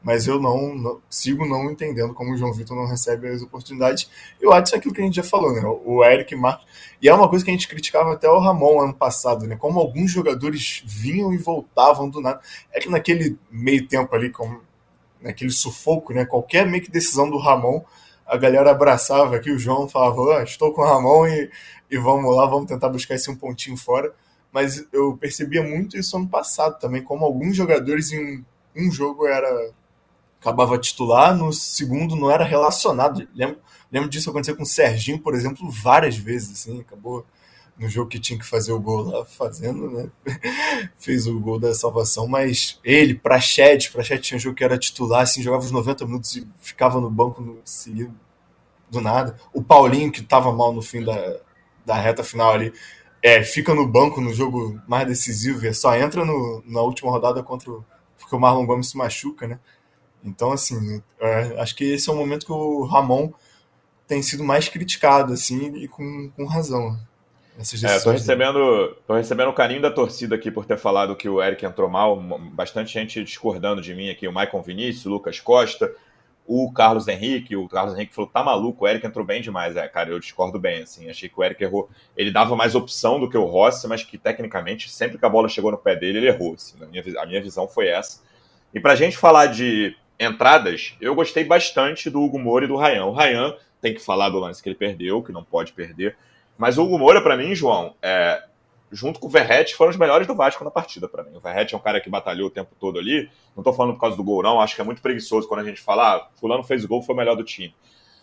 mas eu sigo não entendendo como o João Vitor não recebe as oportunidades. E o Adson é aquilo que a gente já falou, né? O Eric Marques. E é uma coisa que a gente criticava até o Ramon ano passado, né? Como alguns jogadores vinham e voltavam do nada. É que naquele meio tempo ali, naquele sufoco, né? Qualquer meio que decisão do Ramon, a galera abraçava aqui, o João falava, estou com o Ramon e vamos lá, vamos tentar buscar esse um pontinho fora. Mas eu percebia muito isso ano passado também, como alguns jogadores em um jogo acabava titular, no segundo não era relacionado. Lembro disso acontecer com o Serginho, por exemplo, várias vezes, assim, acabou no jogo que tinha que fazer o gol lá, fazendo, né? Fez o gol da salvação, mas ele, Praxedes tinha um jogo que era titular, assim, jogava os 90 minutos e ficava no banco no seguido, do nada. O Paulinho, que estava mal no fim da reta final ali, fica no banco no jogo mais decisivo e só entra na última rodada porque o Marlon Gomes se machuca, né? Então, assim, acho que esse é o momento que o Ramon tem sido mais criticado, assim, e com razão. Tô recebendo o carinho da torcida aqui por ter falado que o Eric entrou mal. Bastante gente discordando de mim aqui. O Maicon Vinícius, o Lucas Costa, o Carlos Henrique. O Carlos Henrique falou, tá maluco, o Eric entrou bem demais. Cara, eu discordo bem, assim. Achei que o Eric errou. Ele dava mais opção do que o Rossi, mas que, tecnicamente, sempre que a bola chegou no pé dele, ele errou. Assim. A minha visão foi essa. E pra gente falar de entradas, eu gostei bastante do Hugo Moura e do Ryan. O Ryan tem que falar do lance que ele perdeu, que não pode perder. Mas o Hugo Moura, pra mim, João, junto com o Verratti, foram os melhores do Vasco na partida, pra mim. O Verratti é um cara que batalhou o tempo todo ali. Não tô falando por causa do gol, não. Acho que é muito preguiçoso quando a gente fala, fulano fez o gol, foi o melhor do time.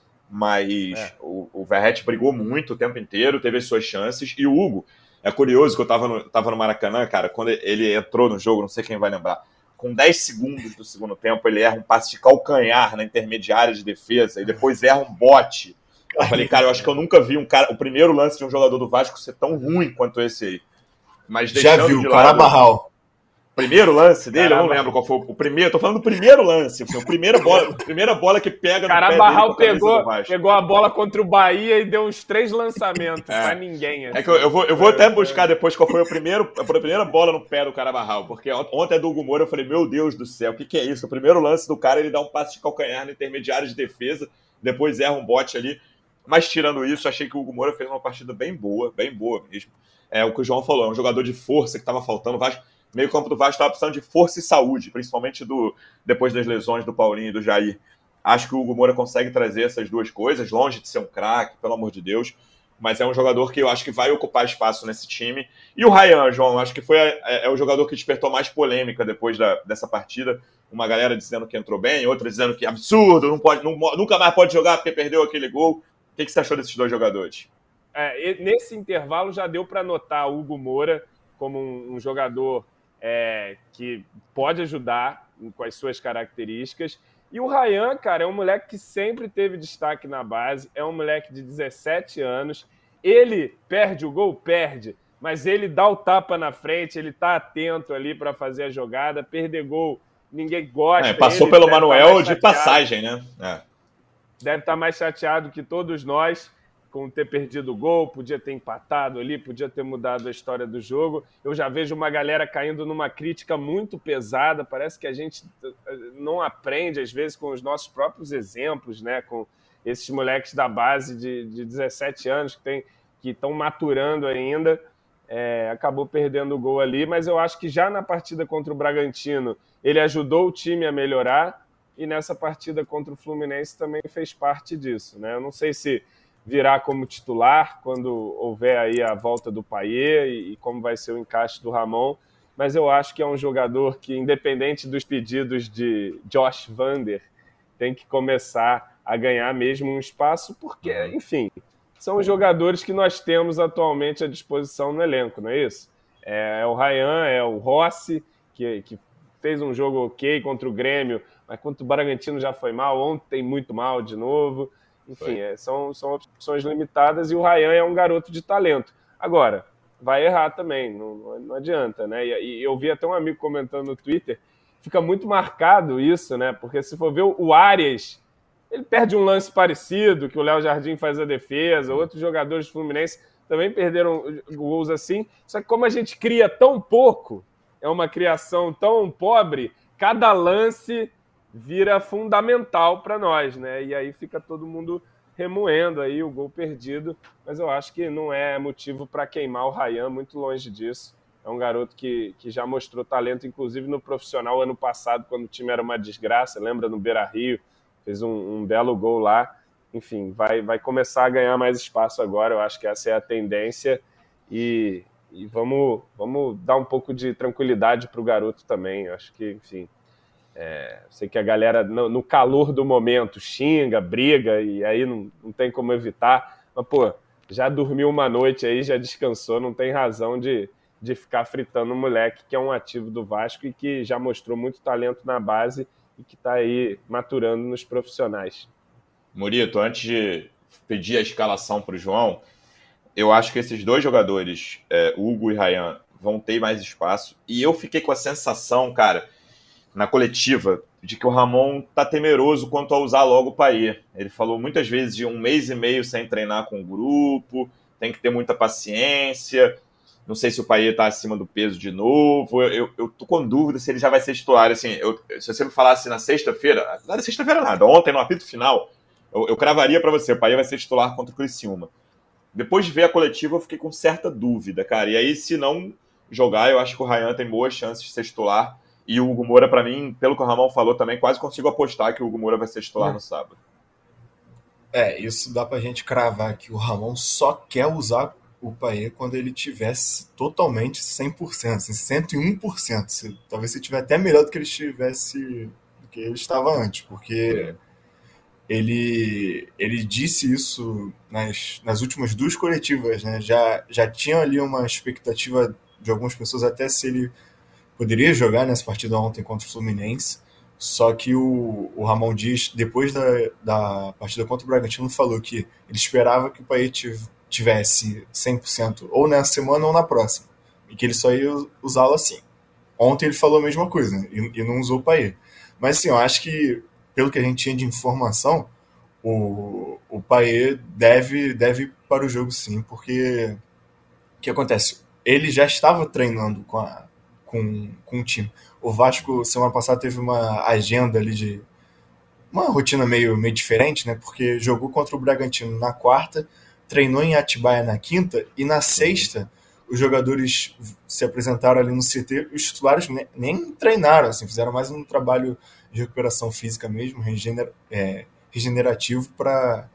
Mas o Verratti brigou muito o tempo inteiro, teve as suas chances. E o Hugo, é curioso que eu tava no Maracanã, cara, quando ele entrou no jogo, não sei quem vai lembrar, com 10 segundos do segundo tempo, ele erra um passe de calcanhar na intermediária de defesa e depois erra um bote. Eu falei, cara, eu acho que eu nunca vi o primeiro lance de um jogador do Vasco ser tão ruim quanto esse aí. Mas já viu, o Carabarral. Primeiro lance dele, eu não lembro qual foi o primeiro. Tô falando do primeiro lance, a primeira bola que pega no Carabarral pé dele. Pegou a bola contra o Bahia e deu uns 3 lançamentos pra ninguém. Assim. Que eu vou até buscar depois qual foi a primeira bola no pé do Carabarral, porque ontem é do Hugo Moura, eu falei, meu Deus do céu, o que é isso? O primeiro lance do cara, ele dá um passe de calcanhar no intermediário de defesa, depois erra um bote ali. Mas tirando isso, achei que o Hugo Moura fez uma partida bem boa mesmo. É o que o João falou, é um jogador de força que estava faltando. O Vasco, meio campo do Vasco estava precisando de força e saúde, principalmente depois das lesões do Paulinho e do Jair. Acho que o Hugo Moura consegue trazer essas duas coisas, longe de ser um craque, pelo amor de Deus, mas é um jogador que eu acho que vai ocupar espaço nesse time. E o Ryan, João, acho que é o jogador que despertou mais polêmica depois dessa partida. Uma galera dizendo que entrou bem, outra dizendo que é absurdo, nunca mais pode jogar porque perdeu aquele gol. O que você achou desses dois jogadores? Nesse intervalo já deu para notar o Hugo Moura como um jogador que pode ajudar com as suas características. E o Ryan, cara, é um moleque que sempre teve destaque na base, é um moleque de 17 anos. Ele perde o gol? Perde. Mas ele dá o tapa na frente, ele tá atento ali para fazer a jogada. Perder gol, ninguém gosta. Passou pelo Manuel de passagem, né? Deve estar mais chateado que todos nós com ter perdido o gol, podia ter empatado ali, podia ter mudado a história do jogo. Eu já vejo uma galera caindo numa crítica muito pesada, parece que a gente não aprende, às vezes, com os nossos próprios exemplos, né? Com esses moleques da base de 17 anos que estão maturando ainda. Acabou perdendo o gol ali, mas eu acho que já na partida contra o Bragantino, ele ajudou o time a melhorar, e nessa partida contra o Fluminense também fez parte disso, né? Eu não sei se virá como titular quando houver aí a volta do Payet e como vai ser o encaixe do Ramon, mas eu acho que é um jogador que, independente dos pedidos de Josh Vander, tem que começar a ganhar mesmo um espaço, porque, enfim, são os jogadores que nós temos atualmente à disposição no elenco, não é isso? É o Ryan, é o Rossi, que fez um jogo ok contra o Grêmio, mas contra o Bragantino já foi mal, ontem muito mal de novo. Enfim, são opções limitadas e o Ryan é um garoto de talento. Agora, vai errar também, não adianta, né? E eu vi até um amigo comentando no Twitter, fica muito marcado isso, né? Porque se for ver o Arias, ele perde um lance parecido, que o Léo Jardim faz a defesa, outros jogadores do Fluminense também perderam gols assim, só que como a gente cria tão pouco, é uma criação tão pobre, cada lance vira fundamental para nós, né? E aí fica todo mundo remoendo aí o gol perdido, mas eu acho que não é motivo para queimar o Ryan, muito longe disso. É um garoto que já mostrou talento, inclusive no profissional ano passado, quando o time era uma desgraça, lembra, no Beira-Rio, fez um belo gol lá. Enfim, vai começar a ganhar mais espaço agora, eu acho que essa é a tendência, e vamos dar um pouco de tranquilidade para o garoto também. Eu acho que, enfim, sei que a galera, no calor do momento, xinga, briga, e aí não tem como evitar, mas, pô, já dormiu uma noite aí, já descansou, não tem razão de ficar fritando o moleque, que é um ativo do Vasco e que já mostrou muito talento na base e que está aí maturando nos profissionais. Murito, antes de pedir a escalação para o João, eu acho que esses dois jogadores, Hugo e Ryan, vão ter mais espaço, e eu fiquei com a sensação, cara, na coletiva, de que o Ramon tá temeroso quanto a usar logo o Payet. Ele falou muitas vezes de 1 mês e meio sem treinar com o grupo, tem que ter muita paciência, não sei se o Payet tá acima do peso de novo, eu tô com dúvida se ele já vai ser titular. Assim, se você me falasse na sexta-feira, não era sexta-feira nada, ontem no apito final, eu cravaria para você, o Payet vai ser titular contra o Criciúma. Depois de ver a coletiva, eu fiquei com certa dúvida, cara, e aí se não jogar, eu acho que o Ryan tem boas chances de ser titular. E o Hugo Moura, para mim, pelo que o Ramon falou também, quase consigo apostar que o Hugo Moura vai ser titular no sábado. Isso dá pra gente cravar que o Ramon só quer usar o Payet quando ele tivesse totalmente 100%, assim, 101%. Talvez se tiver até melhor do que ele estava antes, porque ele disse isso nas últimas 2 coletivas, né? Já tinha ali uma expectativa de algumas pessoas até se ele poderia jogar nessa partida ontem contra o Fluminense, só que o Ramon Dias, depois da partida contra o Bragantino, falou que ele esperava que o Payet tivesse 100% ou nessa semana ou na próxima, e que ele só ia usá-lo assim. Ontem ele falou a mesma coisa, né? E não usou o Payet. Mas assim, eu acho que, pelo que a gente tinha de informação, o Payet deve ir para o jogo sim, porque o que acontece? Ele já estava treinando com o time. O Vasco, semana passada, teve uma agenda ali de uma rotina meio diferente, né? Porque jogou contra o Bragantino na quarta, treinou em Atibaia na quinta, e na sexta os jogadores se apresentaram ali no CT, os titulares nem treinaram, assim, fizeram mais um trabalho de recuperação física mesmo, regenerativo para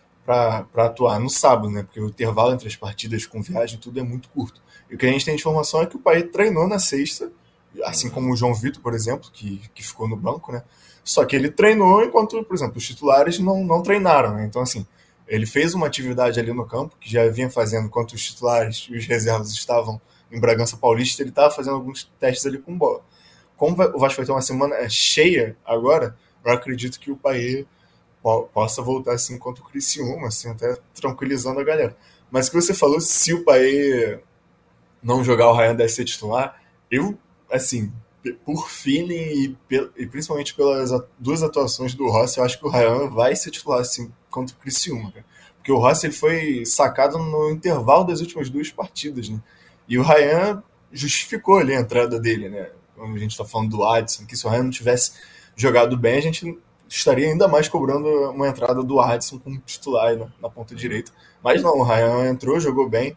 atuar no sábado, né? Porque o intervalo entre as partidas com viagem tudo é muito curto. E o que a gente tem de informação é que o Payet treinou na sexta, assim como o João Vitor, por exemplo, que ficou no banco, né? Só que ele treinou enquanto, por exemplo, os titulares não treinaram, né? Então, assim, ele fez uma atividade ali no campo, que já vinha fazendo enquanto os titulares e os reservas estavam em Bragança Paulista, ele estava fazendo alguns testes ali com bola. Como o Vasco vai ter uma semana cheia agora, eu acredito que o Payet possa voltar assim contra o Criciúma, assim, até tranquilizando a galera. Mas o que você falou, se o Payet não jogar, o Ryan deve ser titular, eu, assim, por feeling e principalmente pelas 2 atuações do Rossi, eu acho que o Ryan vai ser titular assim, contra o Criciúma, cara. Porque o Rossi ele foi sacado no intervalo das últimas 2 partidas, né? E o Ryan justificou ali a entrada dele, né? Quando a gente está falando do Adson, que se o Ryan não tivesse jogado bem, a gente estaria ainda mais cobrando uma entrada do Adson como titular na ponta direita. Mas não, o Ryan entrou, jogou bem,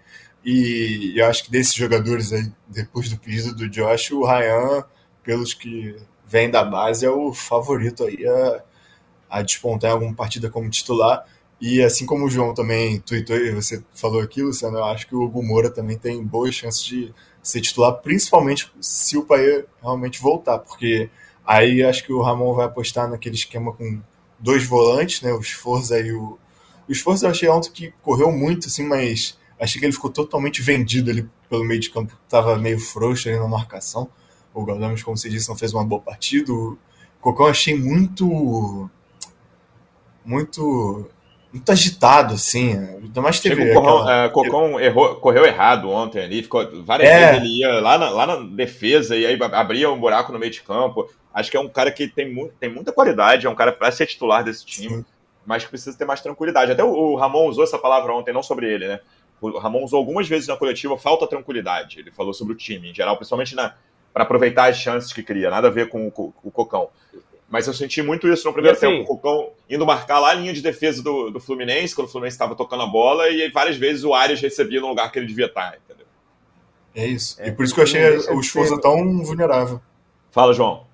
e eu acho que desses jogadores aí, depois do pedido do Josh, o Ryan, pelos que vem da base, é o favorito aí a despontar em alguma partida como titular. E assim como o João também tweetou e você falou aqui, Luciano, eu acho que o Hugo Moura também tem boas chances de ser titular, principalmente se o Payet realmente voltar, porque aí acho que o Ramon vai apostar naquele esquema com 2 volantes, né? O Sforza e o Sforza eu achei ontem que correu muito, assim, mas achei que ele ficou totalmente vendido ali pelo meio de campo, estava meio frouxo ali na marcação. O Galdames, como você disse, não fez uma boa partida. O Cocão achei muito agitado, assim. Ainda mais teve o Cocão correu errado ontem ali, ficou várias vezes ele ia lá na defesa e aí abria um buraco no meio de campo. Acho que é um cara que tem muita qualidade, é um cara para ser titular desse time, sim, mas que precisa ter mais tranquilidade. Até o Ramon usou essa palavra ontem, não sobre ele, né? O Ramon usou algumas vezes na coletiva, falta tranquilidade. Ele falou sobre o time em geral, principalmente para aproveitar as chances que cria, nada a ver com o Cocão. Mas eu senti muito isso no primeiro assim, tempo. O Cocão indo marcar lá a linha de defesa do Fluminense, quando o Fluminense estava tocando a bola, e várias vezes o Arias recebia no lugar que ele devia estar, entendeu? É isso. E por isso que eu achei o Sforza tão vulnerável. Fala, João.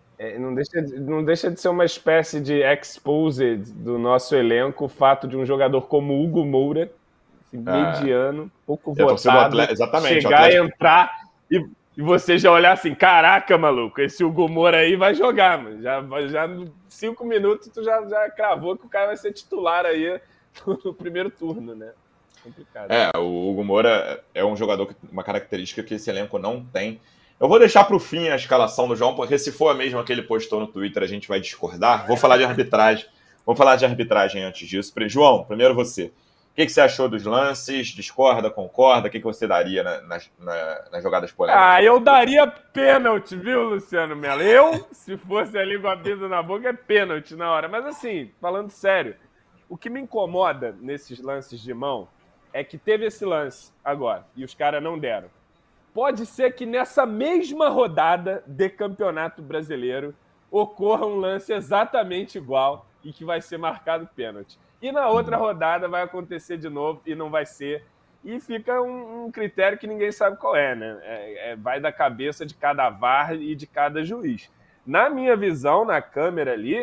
Não deixa de ser uma espécie de exposed do nosso elenco o fato de um jogador como Hugo Moura, mediano, pouco votado, exatamente, chegar e entrar e você já olhar assim, caraca, maluco, esse Hugo Moura aí vai jogar, mano. Já em 5 minutos tu já cravou que o cara vai ser titular aí no primeiro turno, né? Complicado. O Hugo Moura é um jogador, uma característica que esse elenco não tem. Eu vou deixar para o fim a escalação do João, porque se for a mesma que ele postou no Twitter, a gente vai discordar. Vou falar de arbitragem. Vamos falar de arbitragem antes disso. João, primeiro você. O que você achou dos lances? Discorda, concorda? O que você daria nas jogadas polêmicas? Eu daria pênalti, viu, Luciano Melo? Se fosse ali com a pinta na boca, é pênalti na hora. Mas assim, falando sério, o que me incomoda nesses lances de mão é que teve esse lance agora e os caras não deram. Pode ser que nessa mesma rodada de Campeonato Brasileiro ocorra um lance exatamente igual e que vai ser marcado pênalti. E na outra rodada vai acontecer de novo e não vai ser. E fica um critério que ninguém sabe qual é, né? Vai da cabeça de cada VAR e de cada juiz. Na minha visão, na câmera ali,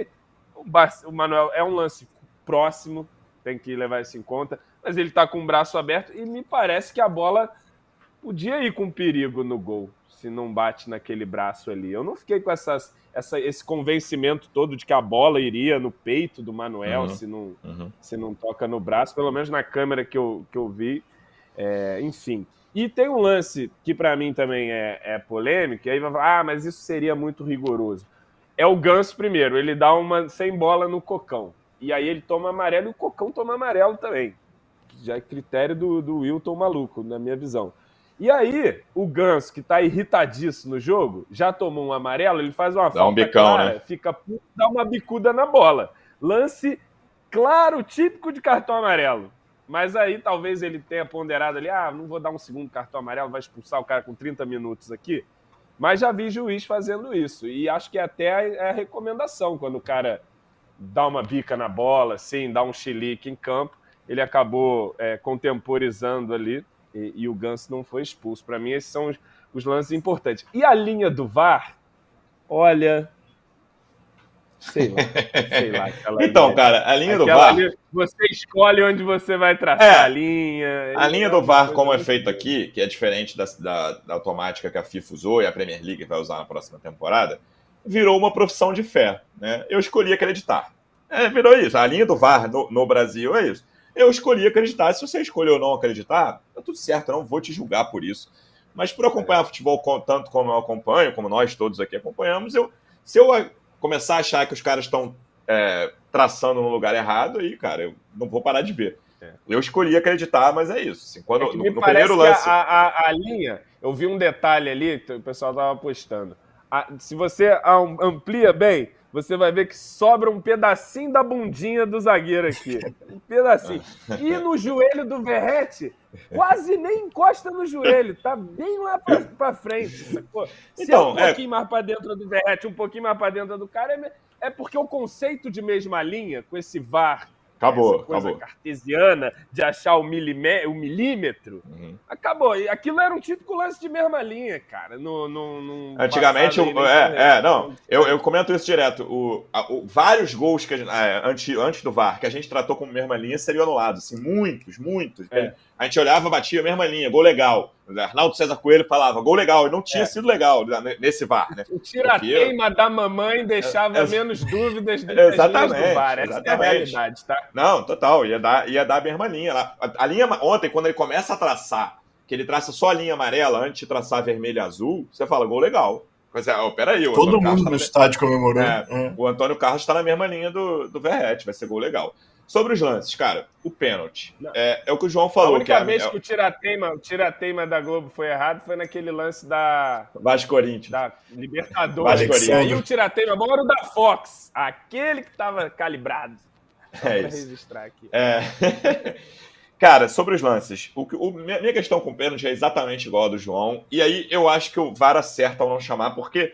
o Manuel é um lance próximo, tem que levar isso em conta, mas ele está com o braço aberto e me parece que a bola podia ir com perigo no gol, se não bate naquele braço ali. Eu não fiquei com esse convencimento todo de que a bola iria no peito do Manuel se não toca no braço, pelo menos na câmera que eu vi. Enfim. E tem um lance que para mim também é polêmico, e aí vai falar, mas isso seria muito rigoroso. É o Ganso primeiro, ele dá uma sem bola no Cocão, e aí ele toma amarelo e o Cocão toma amarelo também. Já é critério do Wilton maluco, na minha visão. E aí, o Ganso, que tá irritadíssimo no jogo, já tomou um amarelo, ele faz uma falta bicão, clara, né? Fica puto, dá uma bicuda na bola. Lance claro, típico de cartão amarelo. Mas aí talvez ele tenha ponderado ali, não vou dar um segundo cartão amarelo, vai expulsar o cara com 30 minutos aqui. Mas já vi juiz fazendo isso. E acho que até é a recomendação, quando o cara dá uma bica na bola, assim, dá um chilique em campo, ele acabou contemporizando ali. E o Ganso não foi expulso. Para mim, esses são os lances importantes. E a linha do VAR, olha... Sei lá. Então, linha, cara, a linha do VAR... você escolhe onde você vai traçar a linha. A linha do VAR, como é feito aqui, que é diferente da automática que a FIFA usou e a Premier League vai usar na próxima temporada, virou uma profissão de fé, né? Eu escolhi acreditar. Virou isso. A linha do VAR no Brasil é isso. Eu escolhi acreditar. Se você escolheu não acreditar, tá tudo certo, eu não vou te julgar por isso. Mas por acompanhar futebol tanto como eu acompanho, como nós todos aqui acompanhamos, se eu começar a achar que os caras estão traçando no lugar errado, aí, cara, eu não vou parar de ver. Eu escolhi acreditar, mas é isso. Assim, quando, no primeiro lance... A linha, eu vi um detalhe ali, que o pessoal estava postando. Se você amplia bem, você vai ver que sobra um pedacinho da bundinha do zagueiro aqui. Um pedacinho. E no joelho do Verratti, quase nem encosta no joelho. Tá bem lá pra frente. Sacou? Se é um pouquinho mais pra dentro do Verratti, um pouquinho mais pra dentro do cara, é porque o conceito de mesma linha, com esse VAR, essa coisa cartesiana de achar o milímetro, acabou. E aquilo era um típico lance de mesma linha, cara. Antigamente, eu comento isso direto. Vários gols que antes do VAR, que a gente tratou como mesma linha, seriam anulados. Assim, muitos. A gente olhava, batia a mesma linha, gol legal. Arnaldo César Coelho falava, gol legal, e não tinha sido legal nesse VAR, né? O tirateima da mamãe deixava menos dúvidas das linhas do VAR. Essa é a realidade, tá? Não, total, ia dar a mesma linha lá. A linha, ontem, quando ele começa a traçar, que ele traça só a linha amarela antes de traçar vermelho e azul, você fala, gol legal. Peraí, todo mundo no estádio comemorou. O Antônio Carlos está na mesma linha do Verratti, vai ser gol legal. Sobre os lances, cara, o pênalti. É o que o João falou. A única vez que o tirateima da Globo foi errado foi naquele lance da Vasco-Corinthians. Da Libertadores. E o tirateima bom era o da Fox, aquele que estava calibrado. Pra registrar aqui. Cara, sobre os lances, minha questão com o pênalti é exatamente igual a do João, e aí eu acho que o VAR acerta ao não chamar, porque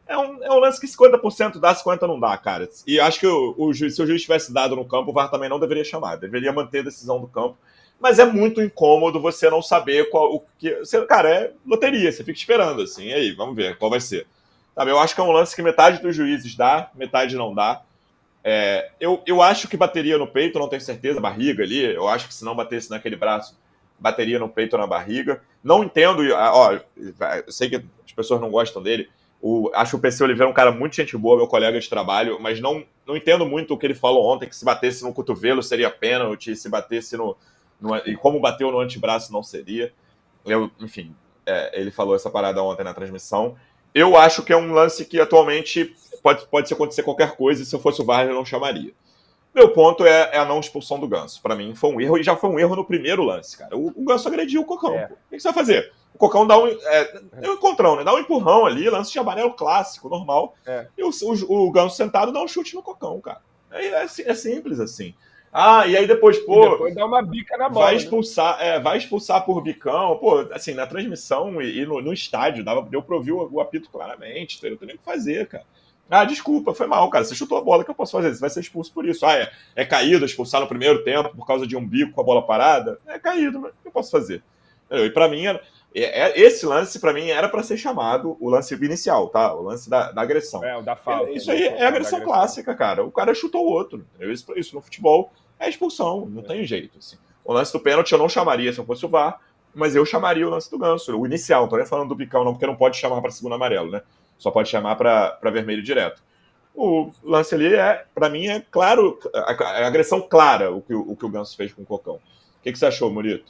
um lance que 50% dá, 50% não dá, cara. E acho que se o juiz tivesse dado no campo, o VAR também não deveria chamar. Deveria manter a decisão do campo. Mas é muito incômodo você não saber o que... Cara, é loteria, você fica esperando, assim. E aí, vamos ver qual vai ser. Sabe, eu acho que é um lance que metade dos juízes dá, metade não dá. Eu acho que bateria no peito, não tenho certeza, barriga ali. Eu acho que se não batesse naquele braço, bateria no peito ou na barriga. Não entendo, eu sei que as pessoas não gostam dele. Acho que o PC Oliveira é um cara muito gente boa, meu colega de trabalho, mas não entendo muito o que ele falou ontem, que se batesse no cotovelo seria pênalti, se batesse e como bateu no antebraço não seria. Enfim, ele falou essa parada ontem na transmissão. Eu acho que é um lance que atualmente pode acontecer qualquer coisa, e se eu fosse o VAR eu não chamaria. Meu ponto é a não expulsão do Ganso. Para mim foi um erro, e já foi um erro no primeiro lance, cara. O Ganso agrediu o Cocão. O que você vai fazer? O Cocão dá um encontrão, né? Dá um empurrão ali, lance de amarelo clássico, normal. E o Ganso sentado dá um chute no Cocão, cara. É simples assim. E aí depois, depois dá uma bica na bola. Vai expulsar por bicão. Pô, assim, na transmissão e no estádio, deu pra ouvir o apito claramente. Não tem nem o que fazer, cara. Desculpa, foi mal, cara. Você chutou a bola, o que eu posso fazer? Você vai ser expulso por isso. É caído, expulsar no primeiro tempo por causa de um bico com a bola parada. É caído, mas o que eu posso fazer? E pra mim, esse lance, pra mim, era pra ser chamado o lance inicial, tá? O lance da agressão. O da falta. Isso aí é agressão clássica, cara. O cara chutou o outro. Isso no futebol é expulsão, não tem jeito. Assim. O lance do pênalti eu não chamaria se eu fosse o VAR, mas eu chamaria o lance do Ganso, o inicial. Não tô nem falando do bicão, não, porque não pode chamar pra segundo amarelo, né? Só pode chamar pra vermelho direto. O lance ali, pra mim, é claro, a agressão clara o que o Ganso fez com o Cocão. O que você achou, Murito?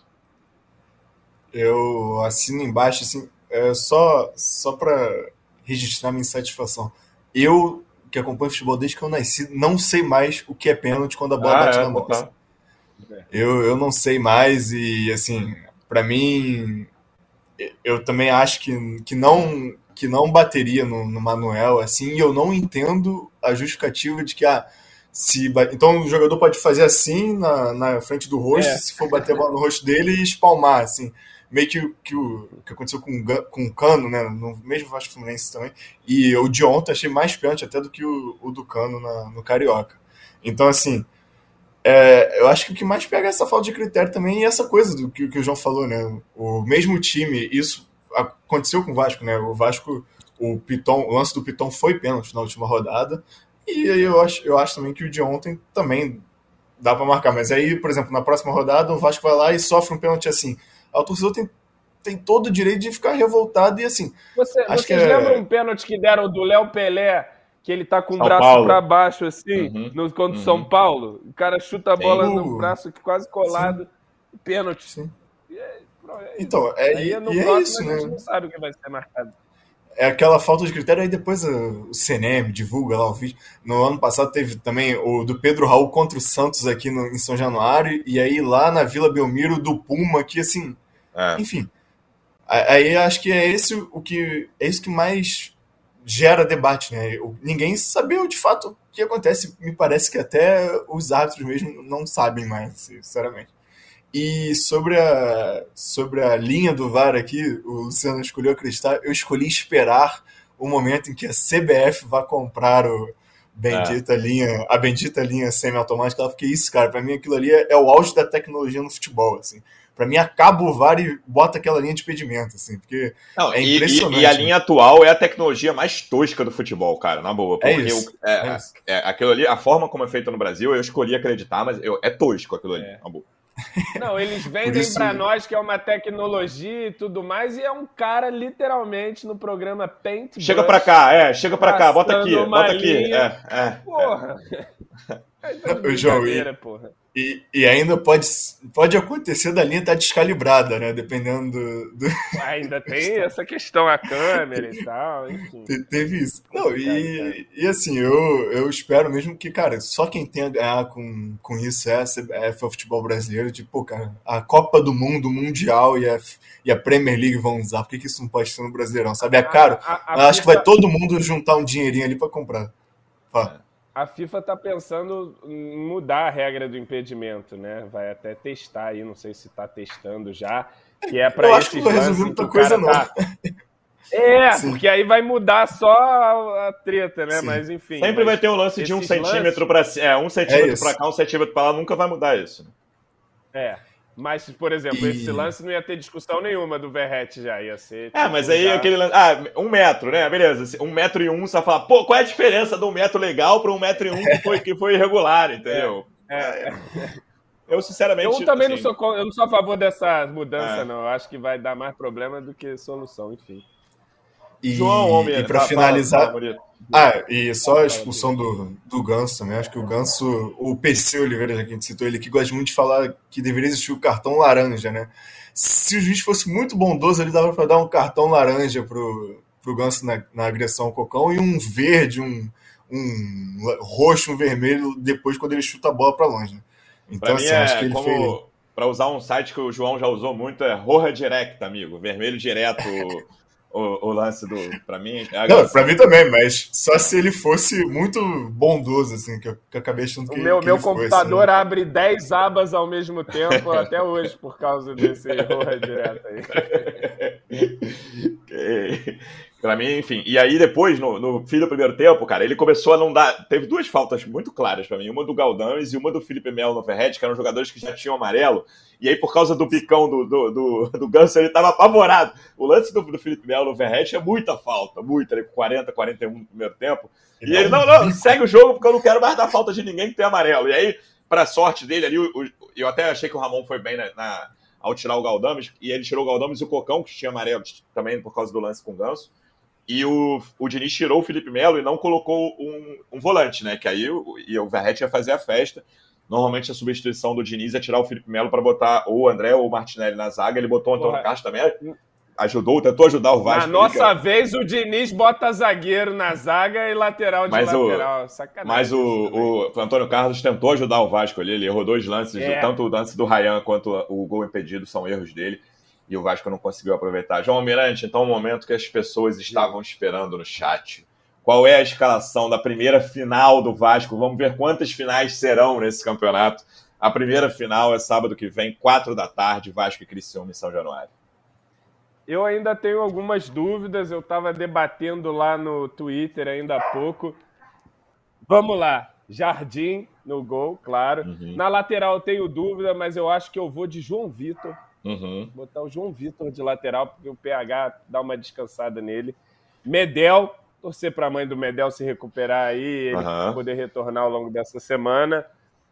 Eu assino embaixo, assim, só para registrar minha insatisfação. Eu, que acompanho futebol desde que eu nasci, não sei mais o que é pênalti quando a bola bate na mão. Tá. Eu não sei mais e, assim, para mim, eu também acho que não bateria no Manuel, assim, e eu não entendo a justificativa de que, então o jogador pode fazer assim na frente do rosto, se for bater a bola no rosto dele e espalmar, assim. Meio que o que aconteceu com o Cano, né? No mesmo Vasco Fluminense também. E o de ontem achei mais pênalti até do que o do Cano no Carioca. Então, assim, eu acho que o que mais pega é essa falta de critério também e essa coisa do que o João falou, né? O mesmo time, isso aconteceu com o Vasco, né? O Vasco, o lance do Piton foi pênalti na última rodada. E aí eu acho também que o de ontem também dá para marcar. Mas aí, por exemplo, na próxima rodada, o Vasco vai lá e sofre um pênalti assim. O torcedor tem todo o direito de ficar revoltado e assim... Vocês lembram um pênalti que deram do Léo Pelé, que ele tá com o braço para baixo assim, contra o São Paulo? O cara chuta a bola no braço quase colado. Sim. Pênalti. Sim. Então, no próximo, isso, a gente né? não sabe o que vai ser marcado. É aquela falta de critério, aí depois o CNM divulga lá o vídeo. No ano passado teve também o do Pedro Raul contra o Santos aqui em São Januário, e aí lá na Vila Belmiro do Puma, que assim... Enfim, aí acho que é isso que mais gera debate, né? Ninguém sabia de fato o que acontece. Me parece que até os árbitros mesmo não sabem mais, sinceramente. E sobre a linha do VAR aqui, o Luciano escolheu acreditar, eu escolhi esperar o momento em que a CBF vai comprar a bendita linha semi-automática, porque isso, cara, pra mim aquilo ali é o auge da tecnologia no futebol, assim. Pra mim, acaba o VAR e bota aquela linha de impedimento, assim, porque é impressionante. E a linha atual é a tecnologia mais tosca do futebol, cara, na boa. Porque aquilo ali, a forma como é feito no Brasil, eu escolhi acreditar, mas é tosco aquilo ali, na boa. Não, eles vendem pra nós que é uma tecnologia e tudo mais, e é um cara, literalmente, no programa Paint. Chega pra cá, bota aqui. Porra! João, e ainda pode acontecer da linha estar descalibrada, né? Dependendo do... Ainda tem essa questão, a câmera e tal, enfim. Teve isso. Não, e assim, eu espero mesmo que, cara, só quem tem a ganhar com isso é o futebol brasileiro. Tipo, cara, a Copa do Mundo, o Mundial e a Premier League vão usar. Por que isso não pode ser no Brasileirão? Sabe? É caro. Acho que vai todo mundo juntar um dinheirinho ali para comprar. A FIFA está pensando em mudar a regra do impedimento, né? Vai até testar aí, não sei se está testando já, que é para esses lances muita coisa, não. Sim. Porque aí vai mudar só a treta, né? Sim. Mas enfim. Sempre vai ter o lance de 1 centímetro para um centímetro para cá, 1 centímetro para lá, nunca vai mudar isso. Mas, por exemplo, esse lance não ia ter discussão nenhuma do Verratti já, ia ser... mas aí aquele lance... 1 metro, né? Beleza, 1,01 metro, você vai falar, pô, qual é a diferença de 1 metro legal para 1,01 que foi irregular, entendeu? Eu, sinceramente... Eu também assim, eu não sou a favor dessa mudança, não. Eu acho que vai dar mais problema do que solução, enfim. João, e para finalizar... e só a expulsão do Ganso também. Acho que o Ganso, o PC Oliveira, já que a gente citou ele aqui, gosta muito de falar que deveria existir o cartão laranja, né? Se o juiz fosse muito bondoso, ele dava para dar um cartão laranja pro Ganso na agressão ao Cocão e um verde, um roxo, um vermelho depois quando ele chuta a bola para longe. Então, assim, acho que ele fez... Para usar um site que o João já usou muito, é Roja Direct, amigo. Vermelho direto... O lance do... Pra mim... Não, pra mim também, mas só se ele fosse muito bondoso, assim, que eu acabei achando que meu computador abre 10 abas ao mesmo tempo, até hoje, por causa desse erro direto aí. Pra mim, enfim. E aí, depois, no fim do primeiro tempo, cara, ele começou a não dar... Teve 2 faltas muito claras pra mim. Uma do Galdames e uma do Felipe Melo no Verratti, que eram jogadores que já tinham amarelo. E aí, por causa do picão do Ganso, ele tava apavorado. O lance do Felipe Melo no Verratti é muita falta. Muita. Ele com 40, 41 no primeiro tempo. E ele, não, segue o jogo porque eu não quero mais dar falta de ninguém que tem amarelo. E aí, pra sorte dele ali, eu até achei que o Ramon foi bem ao tirar o Galdames. E ele tirou o Galdames e o Cocão, que tinha amarelo também por causa do lance com o Ganso. E o Diniz tirou o Felipe Melo e não colocou um volante, né? Que aí o Verratti ia fazer a festa. Normalmente a substituição do Diniz é tirar o Felipe Melo para botar ou o André ou o Martinelli na zaga. Ele botou o Antônio Carlos também. Tentou ajudar o Vasco. Na nossa vez, o Diniz bota zagueiro na zaga e lateral de lateral. Sacanagem. Mas o Antônio Carlos tentou ajudar o Vasco ali. Ele errou 2 lances, tanto o lance do Ryan quanto o gol impedido são erros dele. E o Vasco não conseguiu aproveitar. João Almirante, então, o momento que as pessoas estavam esperando no chat. Qual é a escalação da primeira final do Vasco? Vamos ver quantas finais serão nesse campeonato. A primeira final é sábado que vem, 4 da tarde, Vasco e Criciúma em São Januário. Eu ainda tenho algumas dúvidas, eu estava debatendo lá no Twitter ainda há pouco. Vamos lá, Jardim no gol, claro. Na lateral eu tenho dúvida, mas eu acho que eu vou de João Vitor. Botar o João Vitor de lateral, porque o PH dá uma descansada nele. Medel, torcer para a mãe do Medel se recuperar aí, ele poder retornar ao longo dessa semana.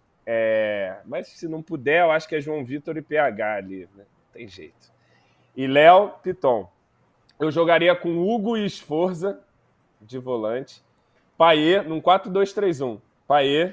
Mas se não puder, eu acho que é João Vitor e PH ali, né? Não tem jeito. E Léo, Piton. Eu jogaria com Hugo e Sforza de volante. Payet, num 4-2-3-1. Payet,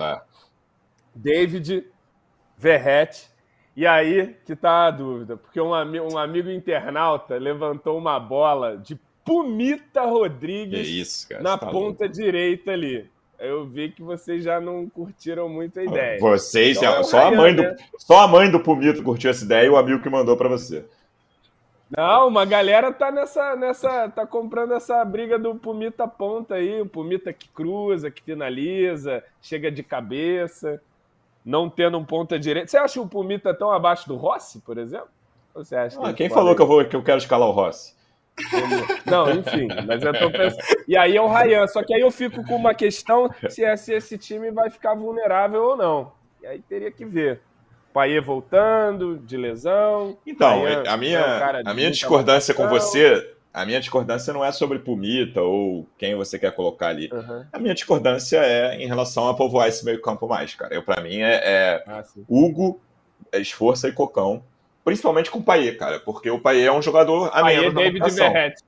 David, Verratti. E aí que tá a dúvida, porque um amigo internauta levantou uma bola de Pumita Rodrigues na ponta direita ali. Eu vi que vocês já não curtiram muito a ideia. Vocês, então, só a mãe do Pumito curtiu essa ideia e o amigo que mandou para você. Não, uma galera tá tá comprando essa briga do Pumita ponta aí, o Pumita que cruza, que finaliza, chega de cabeça. Não tendo um ponta direita. Você acha o Pumita tão abaixo do Rossi, por exemplo? Ou você acha que quem falou que eu quero escalar o Rossi? Não, enfim, mas eu tô pensando. E aí é o Ryan, só que aí eu fico com uma questão se esse time vai ficar vulnerável ou não. E aí teria que ver. Payet voltando, de lesão. Então, Ryan, a minha discordância com você. A minha discordância não é sobre Pumita ou quem você quer colocar ali. A minha discordância é em relação a povoar esse meio campo mais, cara. Pra mim Hugo, Sforza e Cocão. Principalmente com o Payet, cara. Porque o Payet é um jogador a menos na David Verratti.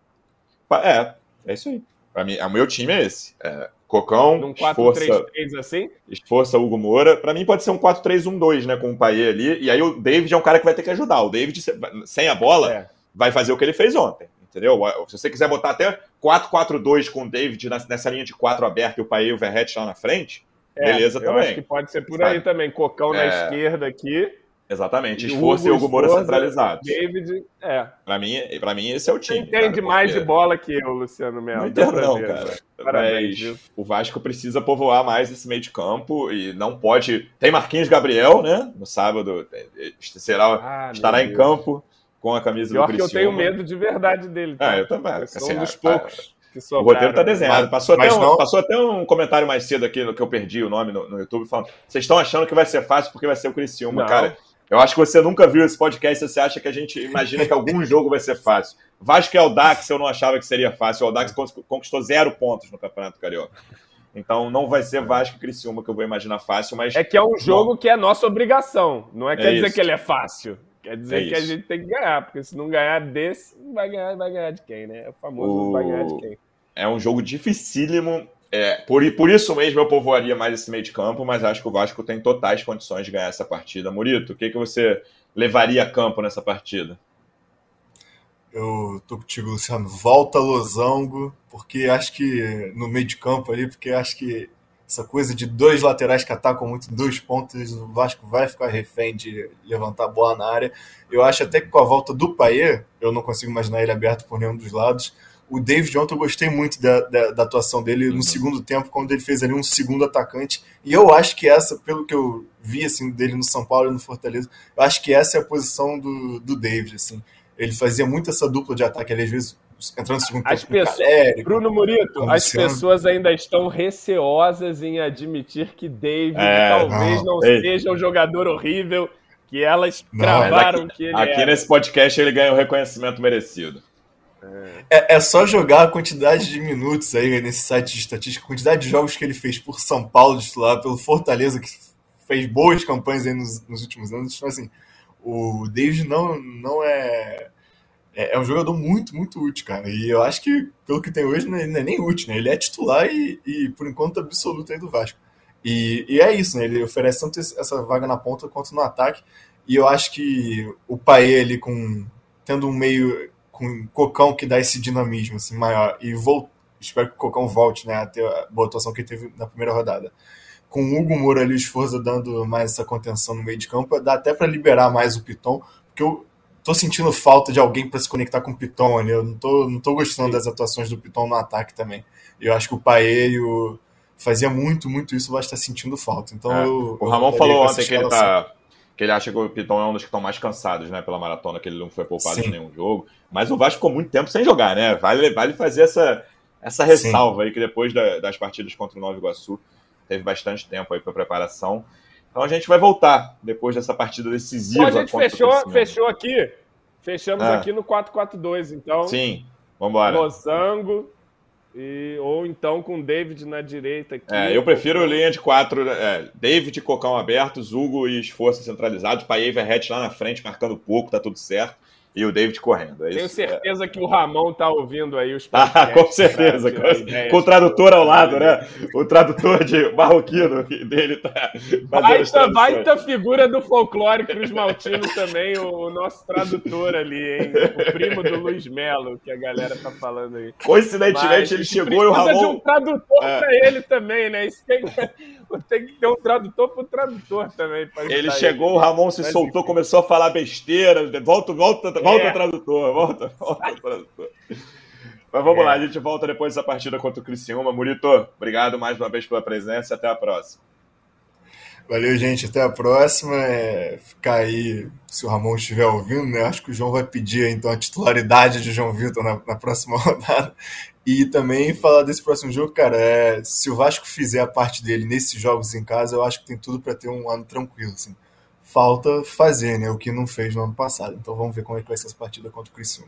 É isso aí. Pra mim, o meu time é esse. Cocão, num 4-3-3 assim? Sforza, Hugo Moura. Pra mim pode ser um 4-3-1-2, né? Com o Payet ali. E aí o David é um cara que vai ter que ajudar. O David, sem a bola, vai fazer o que ele fez ontem. Entendeu? Se você quiser botar até 4-4-2 com o David nessa linha de 4 aberta e o Payet e o Verratti lá na frente, beleza também. Eu acho que pode ser por aí também. Cocão na esquerda aqui. Exatamente. Sforza e Hugo Moura centralizados. David, Pra mim, esse é o time. Você entende mais de bola que eu, Luciano Melo. Não entendo não, cara. Mas o Vasco precisa povoar mais esse meio de campo e não pode... Tem Marquinhos Gabriel, né? No sábado estará em campo. com a camisa Pior do que eu Criciúma. tenho medo de verdade dele. Tá? Eu também. Eu sou Assim, um dos poucos que o sobraram. roteiro tá desenhado. Passou Mas até um comentário mais cedo aqui, que eu perdi o nome no YouTube, falando: vocês estão achando que vai ser fácil porque vai ser o Criciúma. Não. Cara, eu acho que você nunca viu esse podcast, você acha que a gente imagina que algum jogo vai ser fácil. Vasco e Audax eu não achava que seria fácil. O Audax conquistou 0 pontos no Campeonato Carioca. Então não vai ser Vasco e Criciúma que eu vou imaginar fácil, mas... É que é um jogo que é nossa obrigação. Não quer dizer isso. que ele é fácil. Quer dizer que a gente tem que ganhar, porque se não ganhar desse, vai ganhar de quem, né? É o famoso vai ganhar de quem. É um jogo dificílimo. Por isso mesmo eu povoaria mais esse meio de campo, mas acho que o Vasco tem totais condições de ganhar essa partida. Murito, o que você levaria a campo nessa partida? Eu tô contigo, Luciano. Volta losango, porque acho que no meio de campo ali, porque acho que essa coisa de 2 laterais que atacam muito 2 pontos, o Vasco vai ficar refém de levantar a bola na área. Eu acho até que com a volta do Payet, eu não consigo imaginar ele aberto por nenhum dos lados. O David ontem eu gostei muito da atuação dele no segundo tempo, quando ele fez ali um segundo atacante. E eu acho que essa, pelo que eu vi assim, dele no São Paulo e no Fortaleza, eu acho que essa é a posição do David, assim. Ele fazia muito essa dupla de ataque, ele às vezes entrando no segundo tempo com o Caleri. Bruno Murito, as Luciano. pessoas ainda estão receosas em admitir que David talvez não seja um jogador horrível, que elas cravaram que ele aqui nesse podcast ele ganha o reconhecimento merecido. É só jogar a quantidade de minutos aí nesse site de estatística, a quantidade de jogos que ele fez por São Paulo, titular, pelo Fortaleza, que fez boas campanhas aí nos últimos anos. Então, assim, o David não é um jogador muito, muito útil, cara. E eu acho que, pelo que tem hoje, não é nem útil, né? Ele é titular e por enquanto, absoluto aí do Vasco. E é isso, né? Ele oferece tanto essa vaga na ponta quanto no ataque. E eu acho que o Payet ali tendo um meio com Cocão que dá esse dinamismo assim, maior. E espero que o Cocão volte, né, a ter a boa atuação que ele teve na primeira rodada. Com o Hugo Moura ali, o Sforza dando mais essa contenção no meio de campo, dá até para liberar mais o Piton, porque eu tô sentindo falta de alguém para se conectar com o Piton ali. Eu não tô gostando das atuações do Piton no ataque também. E eu acho que o Payet fazia muito, muito isso, vai estar sentindo falta. Então o Ramon falou ontem que ele acha que o Piton é um dos que estão mais cansados, né, pela maratona, que ele não foi poupado de nenhum jogo. Mas o Vasco ficou muito tempo sem jogar, né? Vale fazer essa ressalva aí, que depois das partidas contra o Nova Iguaçu teve bastante tempo aí para preparação. Então a gente vai voltar depois dessa partida decisiva. Então a gente fechou aqui. Fechamos aqui no 4-4-2, então. Sim, vamos embora. Losango ou então com David na direita aqui. Eu prefiro linha de 4, David, Cocão abertos, Hugo e Sforza centralizados, Payet e Verratti lá na frente, marcando pouco, tá tudo certo. E o David correndo. Tenho certeza que o Ramon tá ouvindo aí os podcasts. Com certeza. Com o tradutor ao lado, né? O tradutor de marroquino dele tá fazendo baita figura do folclore Cruz Maltino também, o nosso tradutor ali, hein? O primo do Luiz Melo, que a galera tá falando aí. Coincidentemente, ele chegou e o Ramon... Precisa de um tradutor pra ele também, né? Isso tem que ter um tradutor pro tradutor também. Ele chegou, o Ramon se soltou, começou a falar besteira. Volta, tradutor, volta, tradutor. Mas vamos lá, a gente volta depois dessa partida contra o Criciúma. Murito, obrigado mais uma vez pela presença e até a próxima. Valeu, gente, até a próxima. Ficar aí, se o Ramon estiver ouvindo, né? Acho que o João vai pedir então a titularidade de João Vitor na próxima rodada. E também falar desse próximo jogo, cara, se o Vasco fizer a parte dele nesses jogos em casa, eu acho que tem tudo para ter um ano tranquilo, assim. Falta fazer, né, o que não fez no ano passado. Então vamos ver como é que vai ser essa partida contra o Criciúma.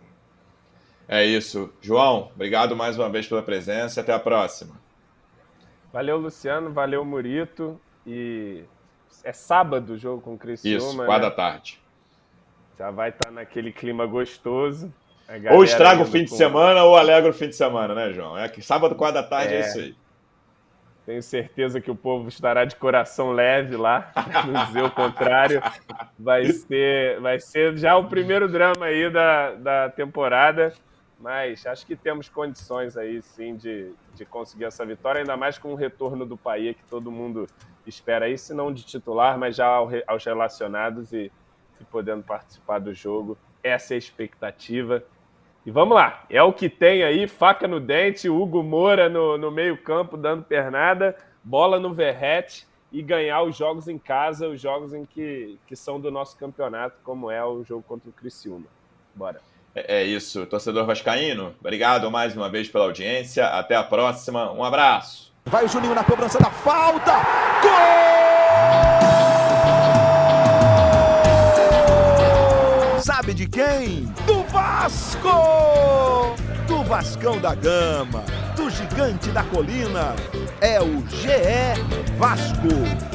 É isso. João, obrigado mais uma vez pela presença e até a próxima. Valeu, Luciano, valeu, Murito. E é sábado o jogo com o Criciúma. Isso, 4 da tarde. Já vai estar naquele clima gostoso. Ou estraga o fim de semana ou alegra o fim de semana, né, João? Sábado, 4 da tarde, é isso aí. Tenho certeza que o povo estará de coração leve lá, para não dizer o contrário. Vai ser já o primeiro drama aí da temporada, mas acho que temos condições aí, sim, de conseguir essa vitória, ainda mais com o retorno do Payet, que todo mundo espera aí, se não de titular, mas já aos relacionados e podendo participar do jogo. Essa é a expectativa. E vamos lá, é o que tem aí, faca no dente, Hugo Moura no meio campo dando pernada, bola no Verratti e ganhar os jogos em casa, os jogos em que são do nosso campeonato, como é o jogo contra o Criciúma. Bora. É isso, torcedor vascaíno. Obrigado mais uma vez pela audiência. Até a próxima. Um abraço. Vai o Juninho na cobrança da falta. Gol! Sabe de quem? Do Vasco! Do Vascão da Gama, do Gigante da Colina. É o GE Vasco.